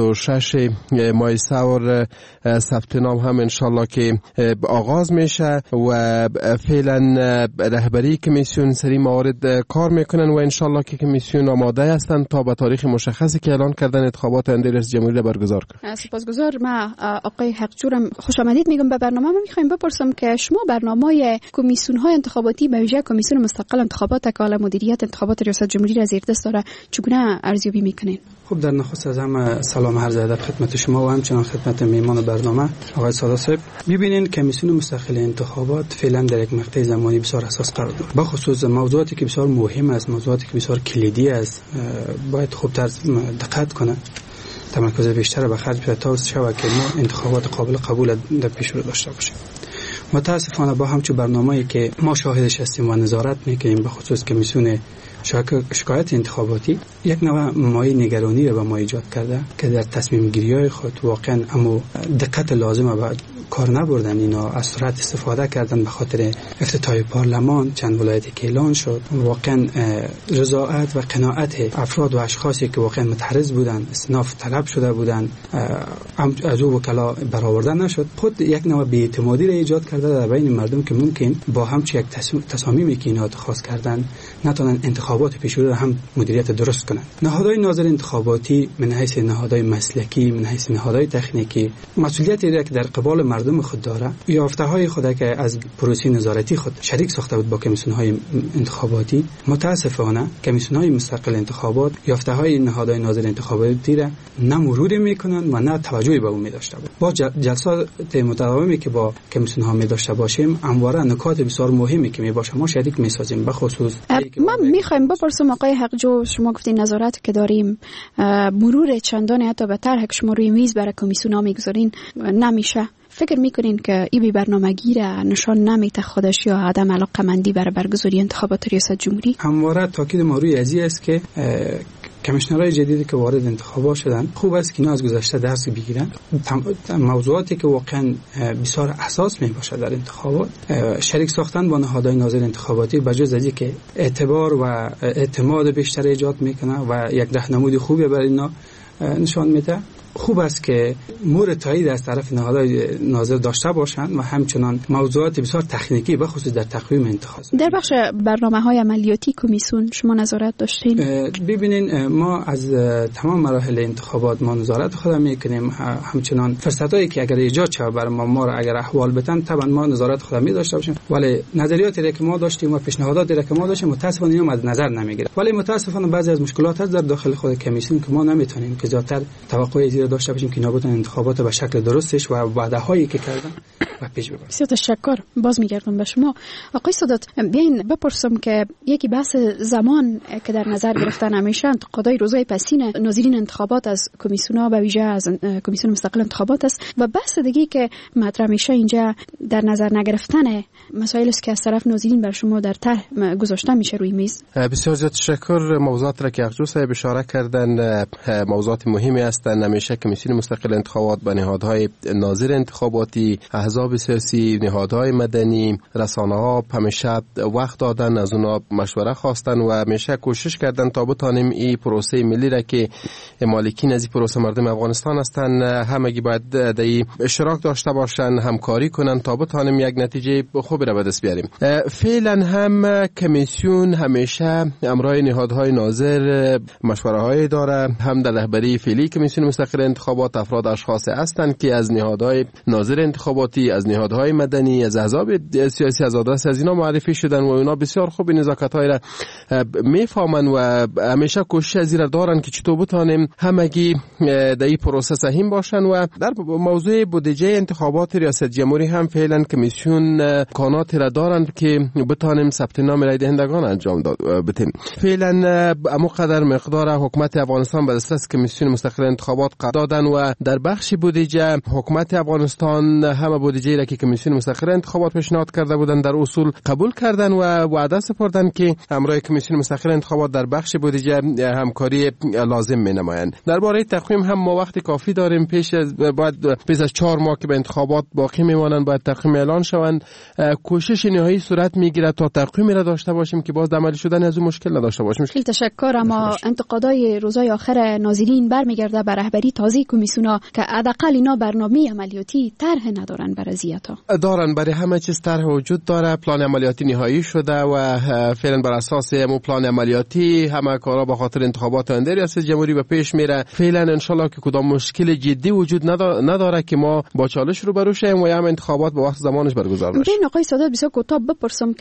26 ماه سور ثبت نام هم انشالله که آغاز میشه و فعلا رهبری کمیسیون سری موارد کار میکنن و انشالله که کمیسیون آماده هستند تا به تاریخ مشخصی که اعلان کردن انتخابات آینده ریاست جمهوری را برگزار کنند. سپاسگزار. ما آقای حقجورم خوش آمدید میگم به برنامه. ما میخوایم بپرسم که شما برنامه کمیسیون های انتخاباتی به ویژه کمیسیون مستقل انتخابات که حالا مدیریت انتخابات ریاست جمهوری را زیر دست داره چگونه ارزیابی میکنین؟ خب در نخست از همه سلام عرض ادب خدمت شما و همچنان خدمت میهمان برنامه آقای سادات صاحب. ببینین کمیسیون مستقل انتخابات فعلا در یک مقطع زمانی بسیار حساس قرار دارد. با خصوص موضوعاتی که بسیار مهم است، موضوعاتی که بسیار کلیدی است، باید خوبتر دقت کنه، تمرکز بیشتر به خرج بده تا شود که ما انتخابات قابل قبول در پیش رو داشته باشیم. متاسفانه با همچون برنامه‌ای که ما شاهدش هستیم و نظارت میکنیم به خصوص کمیسیون شکایت انتخاباتی، یک نوع مایه نگرانی رو به ما ایجاد کرده که در تصمیم گیری‌های خود واقعا اما دقت لازمه به کار نبردن. اینا از سرعت استفاده کردن به خاطر افتتاح پارلمان چند ولایتی که اعلان شد. واقعا رضایت و قناعت افراد و اشخاصی که واقعا متحرز بودن، استئناف طلب شده بودن، از او وکلا برآورده نشد. خود یک نوع بی‌اعتمادی را ایجاد کرده در بین مردم که ممکن با همچین یک تصامیمی که اینا اتخاذ کردن نتونن انتخابات پیش رو هم مدیریت درست کنند. نهادهای ناظر انتخاباتی من حیث نهادهای مسلکی، من حیث نهادهای تکنیکی، مسئولیتی را که در قبال مردم خود داره، یافته‌های خود که از پروسه نظارتی خود شریک ساخته بود با کمیسیون‌های انتخاباتی، متاسفانه کمیسیون‌های مستقل انتخابات یافته‌های نهادهای ناظر انتخاباتی را نه مرور می‌کنند و نه توجهی به اون می‌داشته بود. با جلسات متداومی که با کمیسیون‌ها می‌داشته باشیم، همواره نکات بسیار مهمی که می‌باشه ما شریک می‌سازیم. به خصوص ما می‌خوایم بپرسیم آقای حقجو، شما گفتین نظارت که داریم، مرور چندان حتی به طرح که شما روی میز برای کمیسیون‌ها می‌گذارین نمیشه. فکر میکنین که این برنامه‌گی را نشان نمیده خودش یا عدم علاقه‌مندی برای برگزاری انتخابات ریاست جمهوری؟ همواره تاکید ما روی ازی است که کمیشنرهای جدیدی که وارد انتخابات شدن خوب است که اینا از گذشته درس بگیرن. موضوعاتی که واقعا بسیار اساس می باشه در انتخابات، شریک ساختن با نهادهای ناظر انتخاباتی بجز از اینکه اعتبار و اعتماد بیشتر ایجاد میکنه و یک راهنمای خوبی برای اینا نشان میده، خوب است که مور تایید از طرف نهادهای ناظر داشته باشند و همچنان موضوعات بسیار تکنیکی به خصوص در تقویم انتخابات. در بخش برنامه‌های عملیاتی کمیسیون شما نظارت داشتین؟ ببینین ما از تمام مراحل انتخابات ما نظارت خودمون میکنیم، همچنان فرصتایی که اگر ایجاد شود برای ما را اگر احوال بدن طبعا ما نظارت خودمون داشته باشیم، ولی نظریاتی که ما داشتیم و پیشنهاداتی که ما داشتیم متاسفانه اینا مد نظر نمیگیره. ولی متاسفانه بعضی از مشکلات هست در داخل خود کمیسیون که ما نمیتونیم که زیادتر توقعی زیاد داشته باشیم که اینا بتونن انتخابات به شکل درستش و وعده‌هایی که کردن و پیش ببرن. بسیار تشکر. باز میگردم به شما آقای سادات، بیاین بپرسم که یکی بحث زمان که در نظر گرفتن همیشه انتقادای روزهای پسین ناظرین انتخابات از کمیسیون‌ها به ویژه از کمیسیون مستقل انتخابات است و بحث دیگه که مطرح میشه اینجا در نظر نگرفتن مسائلی است که از طرف ناظرین بر شما در طرح گذاشته میشه روی میز. بسیار زیاد تشکر. موضوعات را که حقجو صاحب اشاره کردن موضوعات مهمی هستند. همیشه کمیسیون مستقل انتخابات با نهادهای ناظر انتخاباتی، احزاب سیاسی، نهادهای مدنی، رسانه‌ها همیشه وقت دادن، از اونا مشوره خواستن و همیشه کوشش کردن تا بتانیم این پروسه ملی را که مالکین از این پروسه مردم افغانستان هستند همگی باید در اشتراک داشته باشن، همکاری کنن تا بتانیم یک نتیجه خوبی را به دست بیاریم. فعلا هم کمیسیون همیشه امرای نهادهای ناظر مشوره های داره، هم در رهبری فعلی کمیسیون مستقل انتخابات افراد اشخاص هستند که از نهادهای ناظر انتخاباتی، از نهادهای مدنی، از احزاب سیاسی، از آدرس از اینا معرفی شدن و اینا بسیار خوب نزاکت‌های را میفهمن و همیشه کوشش از این دارن که چطور بتانیم همگی در این پروسه سهیم باشن. و در موضوع بودجه انتخابات ریاست جمهوری هم فعلا کمیسیون امکاناتی را دارند که بتانیم ثبت نام رای دهندگان انجام بدیم. فعلا اما قدر مقدار حکومت افغانستان به دسترس کمیسیون مستقل انتخابات قرار دادن و در بخش بودجه حکومت افغانستان همه بودجه‌ای را که کمیسیون مستقل انتخابات پیشنهاد کرده بودند در اصول قبول کردن و وعده سپردن که همراه کمیسیون مستقل انتخابات در بخش بودجه همکاری لازم می‌نمایند. درباره تقویم هم ما وقت کافی داریم، پیش از 4 ماه که به انتخابات باقی میمانند باید تقویم اعلان شوند. کوشش نهایی صورت میگیره تا تقویمی را داشته باشیم که باز عملی شدن از اون مشکل نداشته باشیم. خیلی تشکر. اما انتقادای روزهای آخر ناظرین برمیگرده به رهبری تازه کمیسیونا که حداقل اینا برنامه عملیاتی طرح ندارن برای زیاتا. دارن، برای همه چیز طرح وجود داره، پلان عملیاتی نهایی شده و فعلا بر اساس مو پلان عملیاتی همه کارا به خاطر انتخابات آینده ریاست جمهوری به پیش میره. فعلا ان شاء الله که کدام مشکل جدی وجود نداره که ما با چالش روبرو شیم و هم انتخابات به وقت زمانش برگزار بشه. ببین آقای سادات، بسیار کوتاه بپرسم که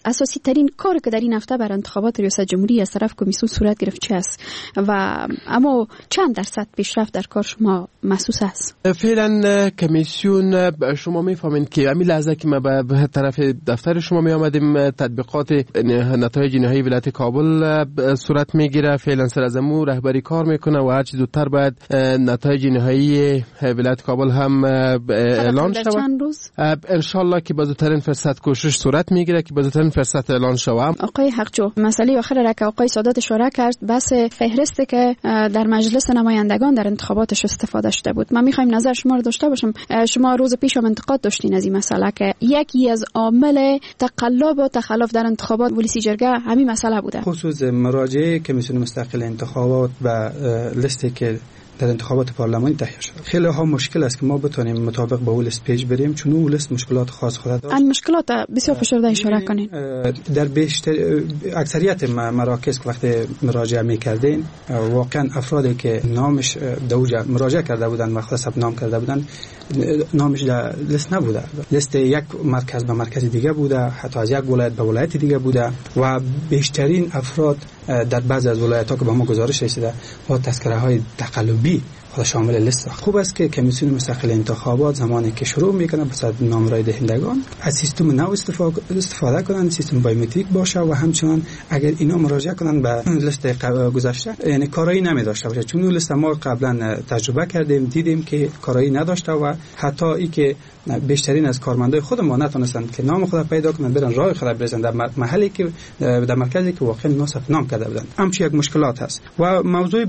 اساسی ترین کار که در این هفته بر انتخابات ریاست جمهوری از طرف کمیسیون صورت گرفت چه است و اما چند درصد پیشرفت در کار شما محسوس است؟ فعلا کمیسیون شما میفهمین که همین لحظه که ما به طرف دفتر شما می آمدیم تطبیقات نتایج نهایی ولایت کابل صورت میگیره. فعلا سر از امور رهبری کار میکنه و هر چه زودتر باید نتایج نهایی ولایت کابل هم اعلان شود. چند روز ان شاء الله که بزودترین فرصت کوشش صورت میگیره که بزودترین فرصت اعلان شود. آقای حقجو، مسئله آخر را که آقای سادات اشاره کرد بحث فهرستی که در مجلس نمایندگان در انتخاباتش استفاده شده بود. من میخوایم نظر شما رو داشته باشم. شما روز پیش هم انتقاد داشتین از این مسئله که یکی از عامل تقلب و تخلف در انتخابات ولسی جرگه همین مسئله بوده. خصوص مراجعه کمیسیون مستقل انتخابات و لیستی که در انتخابات پارلمانی تهیه شده. خیلی ها مشکل است که ما بتونیم مطابق با اون لیست پیش بریم، چون اون لیست مشکلات خاص خود داشت. این مشکلات بسیار فشرده اشاره کنین. در بیشتر اکثریت مراکز که وقتی مراجعه می‌کردین واقعا افرادی که نامش دوجا مراجعه کرده بودن و خود ثبت نام کرده بودن نامش در لیست نبوده. لیست یک مرکز به مرکز دیگه بوده، حتی از یک ولایت به ولایت دیگه بوده و بیشترین افراد در بعضی از ولایت‌ها که به ما گزارش رسیده با تذکره‌های تقلبی خود شامل لیست. خوب است که کمیسیون مستقل انتخابات زمانی که شروع میکنه به صد نامزدی دهندگان از سیستم نو استفاده کنند، سیستم بایومتریک باشه و همچنان اگر اینا مراجعه کنند به لیست گذشته یعنی کارایی نمی‌داشته باشه، چون لیست ما قبلا تجربه کردیم دیدیم که کارایی نداشته و حتی ای که بیشترین از کارمندای خود ما نتونستند که نام خود پیدا کنند برن راه خود برسند در محلی که در مرکزی که واقعا ثبت نام کرده بودند. همچین یک مشکلات هست و موضوع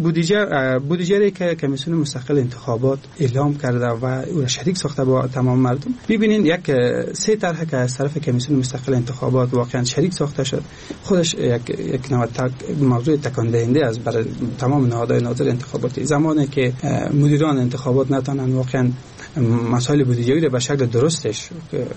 بودجه که کمیسیون مستقل انتخابات اعلام کرده و او شریک ساخته با تمام مردم. ببینین یک سه طرح که از طرف کمیسیون مستقل انتخابات واقعا شریک ساخته شد، خودش یک نوع موضوع تکان دهنده است برای تمام نهادهای ناظر انتخاباتی. زمانی که مدیران انتخابات نتونن واقعا مسائل بودجه‌ای را به شکل درستش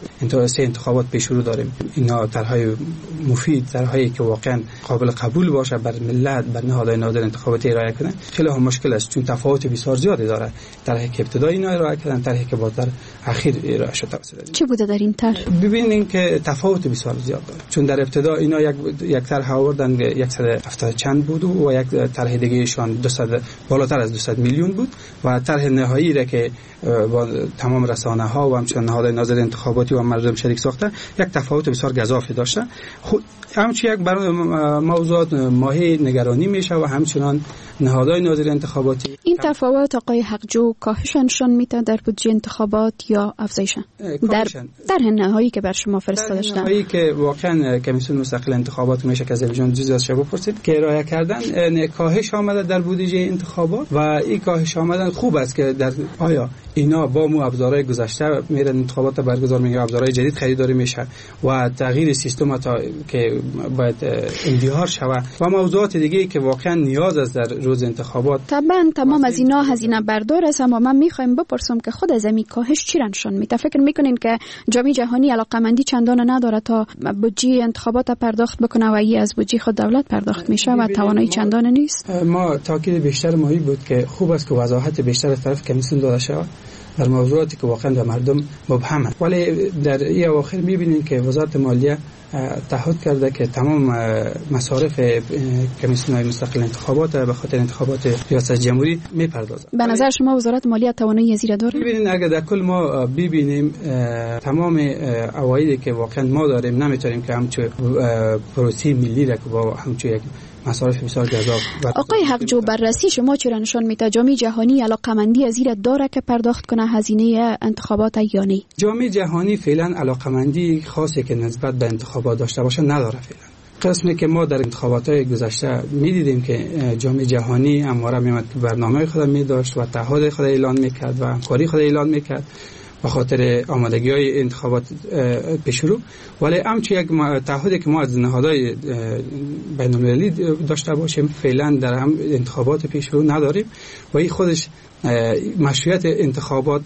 انتخابات پیش رو داریم، اینا طرحهای مفید، طرحهایی که واقعا قابل قبول باشه بر ملت، بر نهادهای ناظر انتخاباتی ارائه کنن، خیلی هم مشکل است چون تفاوت بسیار زیادی داره. طرحی که ابتدایی اینا ارائه کردن، طرحی که بعد در اخیر ارائه شد. چه بوده در این طرح؟ ببینین که تفاوت بسیار زیاد داره، چون در ابتدا اینا یک طرح آوردن 170 چند بود و یک طرح دیگه ایشان 200 بالاتر از 200 میلیون بود و طرح نهایی را که با تمام رسانه‌ها و همچنین نهادهای ناظر انتخاباتی و مردم شریک ساخته یک تفاوت بسیار گزافی داشته. همچنین یک برای موضوعات ماهی نگرانی میشه و همچنان نهادهای ناظر انتخاباتی. این تفاوت آقای حقجو کاهش نشان میده در بودجه انتخابات یا افزایش؟ در نهایی که بر شما فرستاده شده، نهایی که واقعا کمیسیون مستقل انتخابات میشه که از ویژن جزئی از شما پرسید که ارائه کردن کاهش آمده در بودجه انتخابات و این کاهش آمدن خوب است که در آیا اینا با مو ابزارهای گذشته میرن انتخابات برگزار میگه ابزارهای جدید خریداری میشه و تغییر سیستم تا که باید اندیار شود و موضوعات دیگه که واقعا نیاز است در روز انتخابات. طبعا تمام از اینا هزینه بردار است، اما من میخوایم بپرسم که خود از این کاهش چی نشان میده؟ فکر میکنین که جامعه جهانی علاقمندی چندان نداره تا بودجه انتخابات پرداخت بکنه و ای از بودجه خود دولت پرداخت میشه و توانایی چندان نیست؟ ما تاکید بیشتر ماهی بود که خوب است که وضاحت بیشتر از طرف کمیسیون داده شود در موضوعاتی که واقعا به مردم مبهمه، ولی در این اواخر میبینیم که وزارت مالیه تعهد کرده که تمام مصارف کمیسیون مستقل انتخابات به خاطر انتخابات ریاست جمهوری میپردازه. به نظر شما وزارت مالیه توانایی زیر داره؟ ببینید اگر در کل ما ببینیم تمام عوایدی که واقعا ما داریم نمیتونیم که همچون پروسی ملی را که با همچون یک مصارف بسیار گذاف. آقای حقجو، بررسی شما چرا نشان میده جامعه جهانی علاقمندی از زیر داره که پرداخت کنه هزینه انتخابات یا نه؟ جامعه جهانی فعلا علاقمندی خاصی که نسبت به انتخابات داشته باشه نداره. فعلا قسمی که ما در انتخابات‌های گذشته می‌دیدیم که جامعه جهانی همواره می‌آمد که برنامه خود می‌داشت و تعهد خود اعلان می‌کرد و همکاری خود اعلان می‌کرد به خاطر آمادگی‌های انتخابات پیش رو، ولی همچنین یک تعهدی که ما از نهادهای بین‌المللی داشته باشیم فعلا در هم انتخابات پیش رو نداریم و این خودش مشروعیت انتخابات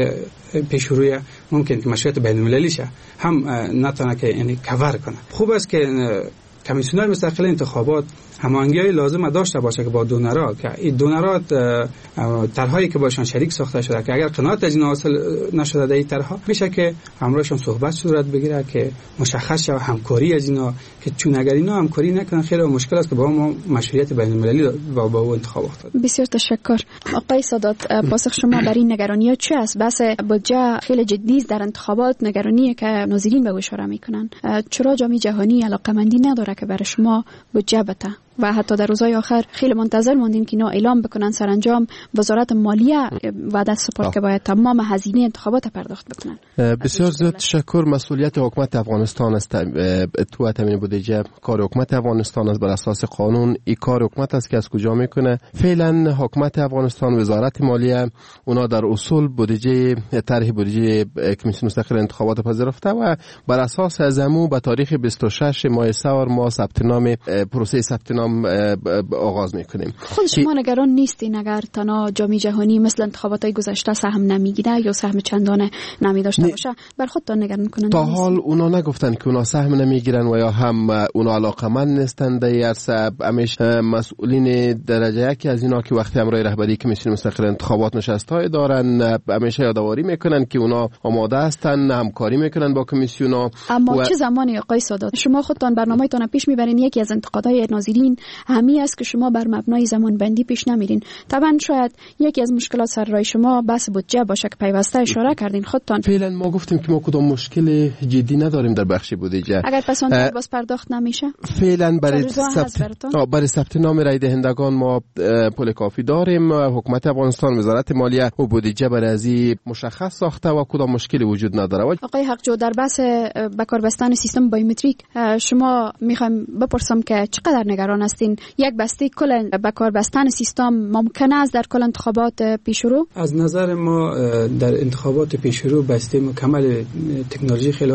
پیشروی ممکن که مشروعیت بین‌المللی شه هم نتونه که یعنی کاور کنه. خوب است که کمیسیون‌های مستقل انتخابات هماهنگی‌های لازم داشته باشه که با دونرها، که این دونرها طرحهایی که باشون شریک ساخته شده که اگر قناعت از این حاصل نشده در این طرحها میشه که همراهشون صحبت صورت بگیره که مشخص شه همکاری از اینا، که چون اگر اینا همکاری نکنن خیلی مشکل است که با ما مشروعیت بین‌المللی با انتخابات. بسیار تشکر آقای سادات. پاسخ شما بر این نگرانی‌ها چه است؟ بحث بودجه خیلی جدی است در انتخابات، نگرانیه که ناظرین به اشاره میکنن. چرا جامعه جهانی علاقه‌مندی نداره که برای شما بودجه بده؟ و حتی در روزهای آخر خیلی منتظر موندیم که اینا اعلام بکنن. سرانجام وزارت مالیه وعده سپرد که باید تمام هزینه انتخابات پرداخت بکنن. بسیار زیاد تشکر. مسئولیت حکومت افغانستان است تو تامین بودجه، کار حکومت افغانستان است بر اساس قانون. این کار حکومت است که از کجا میکنه. فعلا حکومت افغانستان، وزارت مالیه، اونا در اصول بودجه طرح بودجه کمیسیون مستقل انتخابات پذیرفته و بر اساس از امو به تاریخ 26 ماه سور ما ثبت نام پروسه ثبت نام آغاز میکنیم. خود شما نگران نیستین اگر تنها جامعه جهانی مثل انتخابات گذشته سهم نمیگیره یا سهم چندانه نمی داشته باشه، بر خودتان نگران کننده تا حال اونا نگفتن که اونا سهم نمیگیرن و یا هم اونا علاقمند نیستن در عرصه. مسئولین درجه یکی از اینا که وقتی امرای رهبری کمیسیون مستقل انتخابات نشستای دارن همیشه یادآوری میکنن که اونا آماده هستن، همکاری میکنن با کمیسیونا. اما چه زمانی آقای سادات شما خودتان برنامه‌تان پیش میبرین؟ یکی از انتقادهای ناظرین همی است که شما بر مبنای زمان بندی پیش نمیرین. طبعا شاید یکی از مشکلات سر راه شما بحث بودجه باشه که پیوسته اشاره کردین خودتان. فعلا ما گفتیم که ما کدام مشکل جدی نداریم در بخش بودجه. اگر پس آن باز پرداخت نمیشه فعلا برای ثبت نام رای دهندگان ما پول کافی داریم. حکومت افغانستان، وزارت مالیه و بودجه برای ازی مشخص ساخته و کدام مشکلی وجود نداره. آقای حقجو، در بحث بکار بستن سیستم بایومتریک شما میخوام بپرسم که چقدر نگران هستین؟ یک بسته کل بکار بستن سیستم ممکن است در کل انتخابات پیشرو؟ از نظر ما در انتخابات پیشرو بسته مکمل تکنولوژی خیلی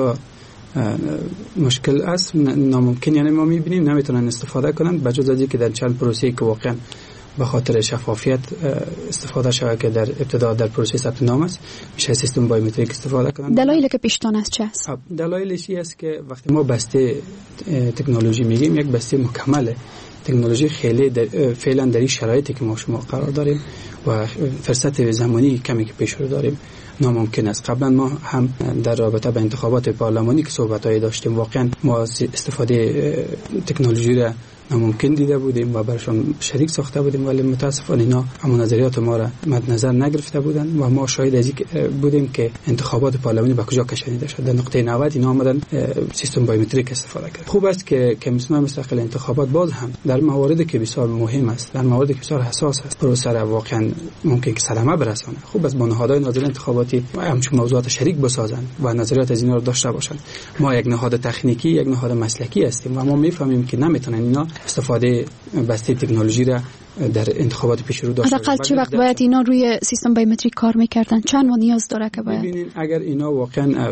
مشکل است، ناممکن. یعنی ما میبینیم نمیتونن استفاده کنن بجز از اینکه در چند پروسه که واقعا به خاطر شفافیت استفاده شود که در ابتدا در پروسه ثبت نام است میشه سیستم بایومتریک استفاده کنن. دلایلی که پیشتان است چه است؟ دلایلش این است که وقتی ما بسته تکنولوژی میگیم یک بسته مکمله. تکنولوژی خیلی فعلا در این شرایطی که ما شما قرار داریم و فرصت زمانی کمی که پیش رو داریم ناممکن است. قبلا ما هم در رابطه با انتخابات پارلمانی که صحبت‌هایی داشتیم واقعا ما استفاده تکنولوژی را ناممکن دیده بودیم و برشان شریک ساخته بودیم، ولی متاسفانه اینا همون نظریات ما را مد نظر نگرفته بودن و ما شاهد از این بودیم که انتخابات پارلمانی به کجا کشانیده شد. در نقطه 90 اینا آمدن سیستم بایومتریک استفاده کرد. خوب است که کمیسیون مستقل انتخابات باز هم در مواردی که بسیار مهم است، در مواردی که بسیار حساس است، پروسه را واقعا ممکن که صدمه برسانه. خوب است با نهادهای ناظر انتخاباتی همچون موضوعات شریک بسازند و نظریات از اینا رو داشته باشند. ما یک نهاد تکنیکی، یک نهاد مسلکی هستیم و ما میفهمیم که نمیتونن اینا استفاده بسته تکنولوژی را در انتخابات پیش رو داشته باشند. چه وقت باید اینا روی سیستم بایومتریک کار میکردن؟ چند ماه نیاز داره که باید ببینین اگر اینا واقعا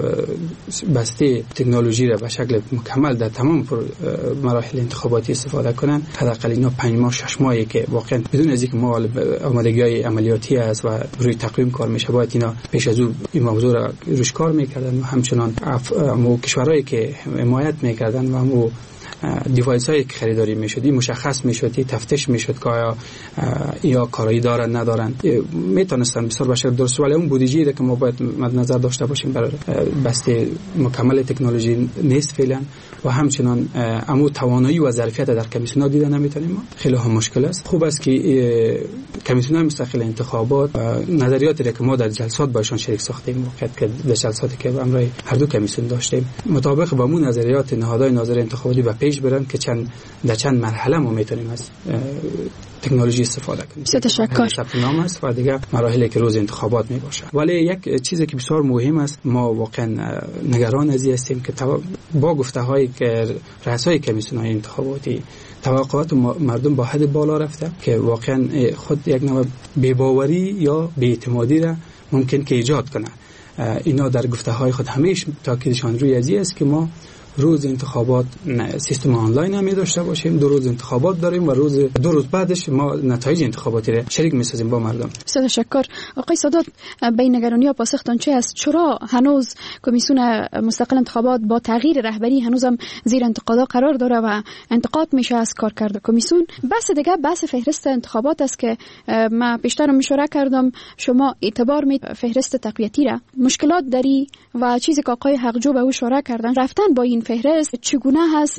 بسته تکنولوژی را به شکل مکمل در تمام مراحل انتخاباتی استفاده کنن، حداقل اینا 5 ماه 6 ماهی که واقعا بدون از اینکه ما آمادگی‌های عملیاتی است و روی تقویم کار میشه باید اینا پیش از این موضوع را روش کار میکردن و همچنان کشورهایی که حمایت میکردن و همو دیوایس هایی که خریداری میشد این مشخص میشد، تفتیش میشد که آیا یا کارایی دارن ندارن، میتونستن بسیار بشه درست. ولی اون بودجه‌ای که ما باید مد نظر داشته باشیم برای بسته مکمل تکنولوژی نیست فعلا و همچنان امو توانایی و ظرفیت در کمیسیون دیده نمیتونیم. ما خیلی هم مشکل است. خوب است که کمیسیون مستقل انتخابات نظریاتی که ما در جلسات باشون شریک ساختیم وقت که در جلساتی که امروز هر دو کمیسیون داشتیم مطابق با اون نظریات نهادهای ناظر انتخاباتی و پیش برن که چند مرحله ما میتونیم از تکنولوژی استفاده کنیم. تشکر. ثبت نام است و دیگه مراحلی که روز انتخابات می باشه. ولی یک چیزی که بسیار مهم است، ما واقعا نگران از این هستیم که با گفته‌هایی که رئیسای کمیسیون‌های انتخاباتی توقعات مردم با حد بالا رفته که واقعا خود یک نوع بی‌باوری یا بی‌اعتمادی را ممکن که ایجاد کنه. اینا در گفته‌های خود همیشه تاکیدشان روی ازی است که ما روز انتخابات سیستم آنلاین هم داشته باشیم، 2 روز انتخابات داریم و 2 روز بعدش ما نتایج انتخاباتی را شریک می‌سازیم با مردم. تشکر. آقای سادات، به نگرانی‌ها پاسختان چه است؟ چرا هنوز کمیسیون مستقل انتخابات با تغییر رهبری هنوزم زیر انتقاد قرار داره و انتقاد میشه از کارکرد کمیسیون؟ بحث دیگه بحث فهرست انتخابات است که ما بیشتر مشوره کردم شما اعتبار می فهرست تقویتی را مشکلات داری و چیزی که آقای حقجو به او اشاره کردن رفتن با این فهرست چگونه هست؟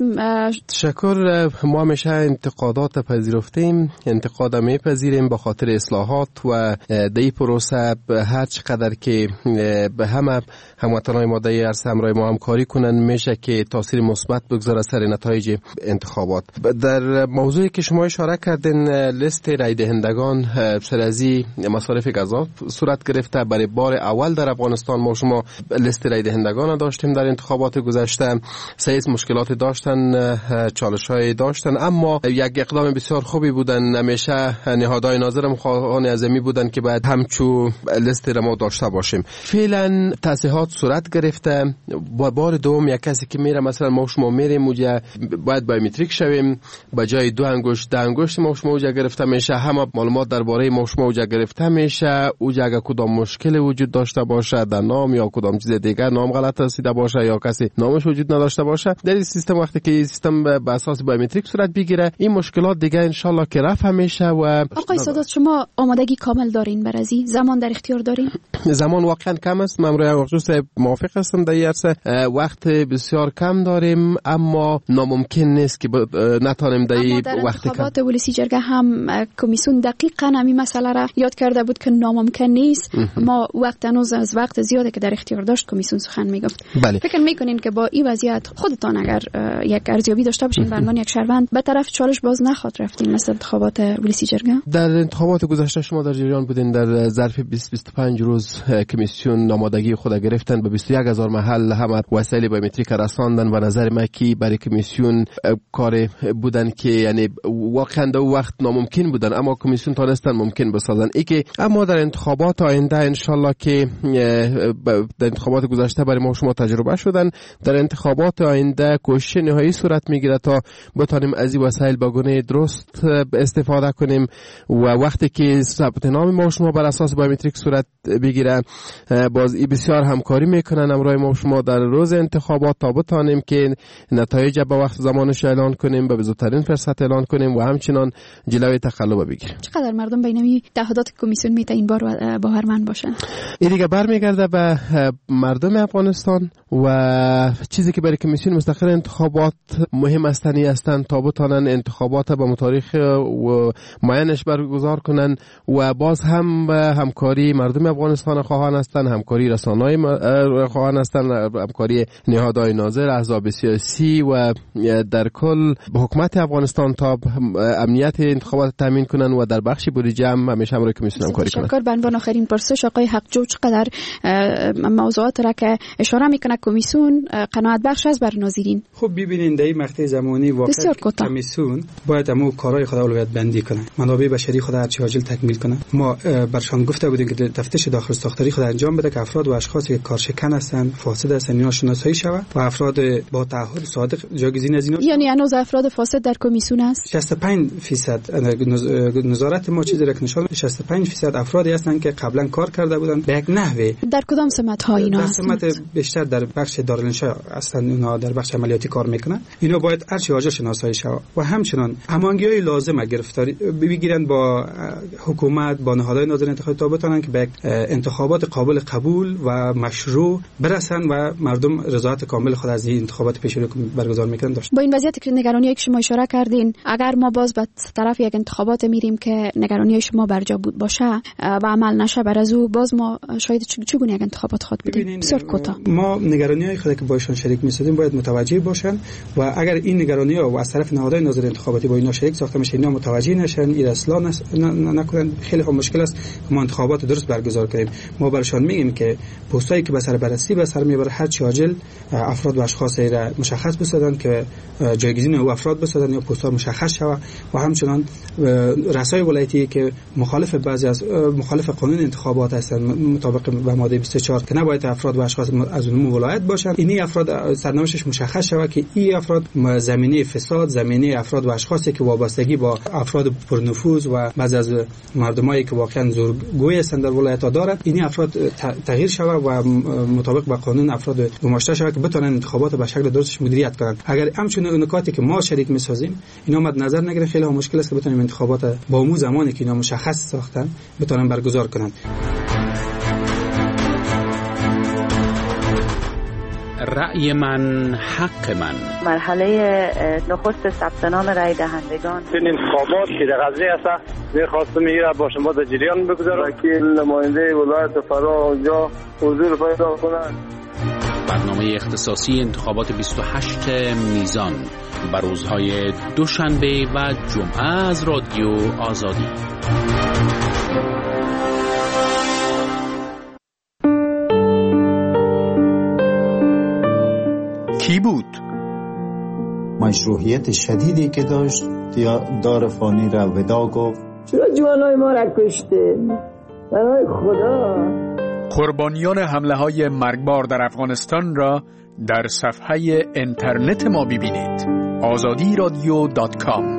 تشکر. ما همیشه انتقادات پذیرفتیم، انتقاد میپذیریم به خاطر اصلاحات و دی پروسه هر چقدر که به همه هموطنان ما در عرصه همراه ما همکاری کنن میشه که تاثیر مثبت بگذاره سر نتایج انتخابات. در موضوعی که شما اشاره کردین لیست رای دهندگان سر از مصارف غذا صورت گرفته. برای بار اول در افغانستان ما شما لیست رای دهندگان داشتیم در انتخابات گذشته. سیز مشکلات داشتن، چالش‌های داشتن، اما یک اقدام بسیار خوبی بودن. همیشه نهادهای ناظر خواهان عظمی بودن که باید همچو لیست را ما داشته باشیم. فعلا تصحیحات صورت گرفته. با بار دوم یک کسی که میره مثلا ما شما میریم موجه باید بایومتریک شویم، به جای 2 انگشت 10 انگشت ما شما موجه گرفته میشه. همه معلومات درباره ما شما موجه گرفته میشه. اوجه اگر کدام مشکل وجود داشته باشه در نام یا کدام چیز دیگر، نام غلط رسیده باشه یا کسی نامش وجود نداشته باشه، در این سیستم وقتی که سیستم به اساس بایومتریک صورت بگیره این مشکلات دیگه ان شاء الله که رفع میشه. و آقای سادات شما آمادگی کامل دارین برای زمان در اختیار دارین؟ زمان واقعا کم است. من روی خصوص موافق هستم در این عرصه. وقت بسیار کم داریم اما ناممکن نیست که نتونیم در این وقت انتخابات ولسی جرگه هم کمیسیون دقیقاً همین مسئله را یاد کرده بود که ناممکن نیست. ما وقت هنوز از وقت زیاده که در اختیار داشت کمیسیون سخن میگفت. بله. فکر میکنین که با این وضعیت خودتان اگر یک ارزیابی داشته باشین به عنوان یک شهروند به طرف چالش باز نخواد رفتین مثل انتخابات ولسی جرگه؟ در انتخابات گذشته شما در جریان بودین. در ظرف 20-25 روز کمیسیون آمادگی خود گرفتن به 21,000 محل همه وسایل بایومتریک رساندن و نظر ما کی برای کمیسیون کار بودن که یعنی واقعا در وقت ناممکن بودن اما کمیسیون تونستن ممکن بسازن. ای که اما در انتخابات آینده ان شاء الله که در انتخابات گذشته برای ما شما تجربه شدن، در انتخابات آینده کوشش نهایی صورت میگیره تا بتونیم از این وسایل با گونه درست استفاده کنیم و وقتی که ثبت نام ما شما بر اساس بایومتریک صورت بگیره باز بسیار همکاری میکنن همراه ما شما در روز انتخابات تا بتونیم که نتایج به وقت زمانش اعلان کنیم، به زودترین فرصت اعلان کنیم و همچنان جلوی تقلب بگیریم. چقدر مردم بینمی تعهدات کمیسیون میته این بار باورمند باشن؟ این دیگه برمیگرده به مردم افغانستان و چیزی که برای کمیسیون مستقل انتخابات مهم استنی هستند تا بتونن انتخابات با متاریخ و معینش برگزار کنن و باز هم همکاری مردم افغانستان خواهان هستند، همکاری رسانه‌های خواهان هستند، همکاری نهادهای ناظر، احزاب سیاسی و در کل حکومت افغانستان تا امنیت انتخابات تامین کنن و در بخش بودجه هم همیشه همراه کمیسیون همکاری کنن. تشکر. به عنوان آخرین پرسش آقای حقجو چقدر موضوعات را که اشاره میکنه کمیسیون قناعت بخش است بر ناظرین؟ خب ببینید در این مقطع زمانی واقعا کمیسیون باید همو کارهای خود اولویت بندی کنه، منابع بشری خود هر چه عاجل تکمیل کنه. ما برشان گفته بودیم که تفتیش داخل ساختاری خود انجام بده که افراد و اشخاصی که کارشکن هستند، فاسد هستند اینا شناسایی شود و افراد با تعهد صادق جایگزین از اینا. یعنی هنوز افراد فاسد در کمیسیون است؟ 65% نظارت ما چیزی را که نشان 65% افرادی هستند که قبلا کار کرده بودند به یک نحوه. در کدام سمت ها اینا هستند؟ سمت بیشتر در بخش دارالانشا هستند، اونا در بخش عملیاتی کار میکنن. اینا باید هر چه عاجل شناسایی شود و همچنان هماهنگی‌های لازم گرفتاری بگیرن با حکومت، با نهادهای ناظر انتخابات تا بتونن که به انتخابات قابل قبول و مشروع برسن و مردم رضایت کامل خود از این انتخابات پیش رو برگزار میکنن داشت. با این وضعیتی که نگرانی که شما اشاره کردین، اگر ما باز به طرف یک انتخابات میریم که نگرانی شما برجا بود باشه و عمل نشه بر از او، باز ما شاید چگونه یک انتخابات خود بدیم؟ بسیار کوتاه. ما نگرانی‌های خود که با ایشان شریک می‌شدیم باید متوجه باشن و اگر این نگرانی‌ها و از طرف نهادهای ناظر انتخاباتی با اینا شریک ساخته میشه اینا متوجه نشن، این اصلاح نکنن، خیلی مشکل است که ما انتخابات درست برگزار کنیم. ما برشان میگیم که پستایی که به سر بررسی به سر میبره هر چه عاجل افراد و اشخاص را مشخص بسازن که جایگزین او افراد بسازن یا پست‌ها مشخص شود و همچنان رسای ولایتی که مخالف قانون انتخابات هستند مطابق به ماده 24 که نباید افراد و اشخاص از اون ولایت باشند، اینی افراد سرنوشتش مشخص شود که این افراد زمینه فساد، زمینه افراد و اشخاصی که وابستگی با افراد پرنفوذ و بعضی از مردمایی که واقعا زورگوی هستند در ولایت‌ها دارند، این افراد تغییر شود و مطابق با قانون افراد گماشته شود که بتونن انتخابات به شکل درستش مدیریت کنند. اگر همچنین نکاتی که ما شریک می‌سازیم اینا مد نظر نگیره، خیلی مشکل است که بتونیم انتخابات با اون زمانی که اینا مشخص ساختن بتونن برگزار کنند. رأی من حق من. مرحله نخست ثبت نام رای دهندگان. این انتخابات که در غزنی است می‌خواستم میگیره با شما در جریان بگذارم که نماینده ولایت فرا اونجا حضور پیدا کنند. برنامه اختصاصی انتخابات 28 میزان بر روزهای دوشنبه و جمعه از رادیو آزادی. کی بود؟ مشروعیت شدیدی که داشت دار فانی را ودا گفت. چرا جوانای ما را کشته؟ برای خدا. قربانیان حمله های مرگبار در افغانستان را در صفحه اینترنت ما ببینید. azadi radio.com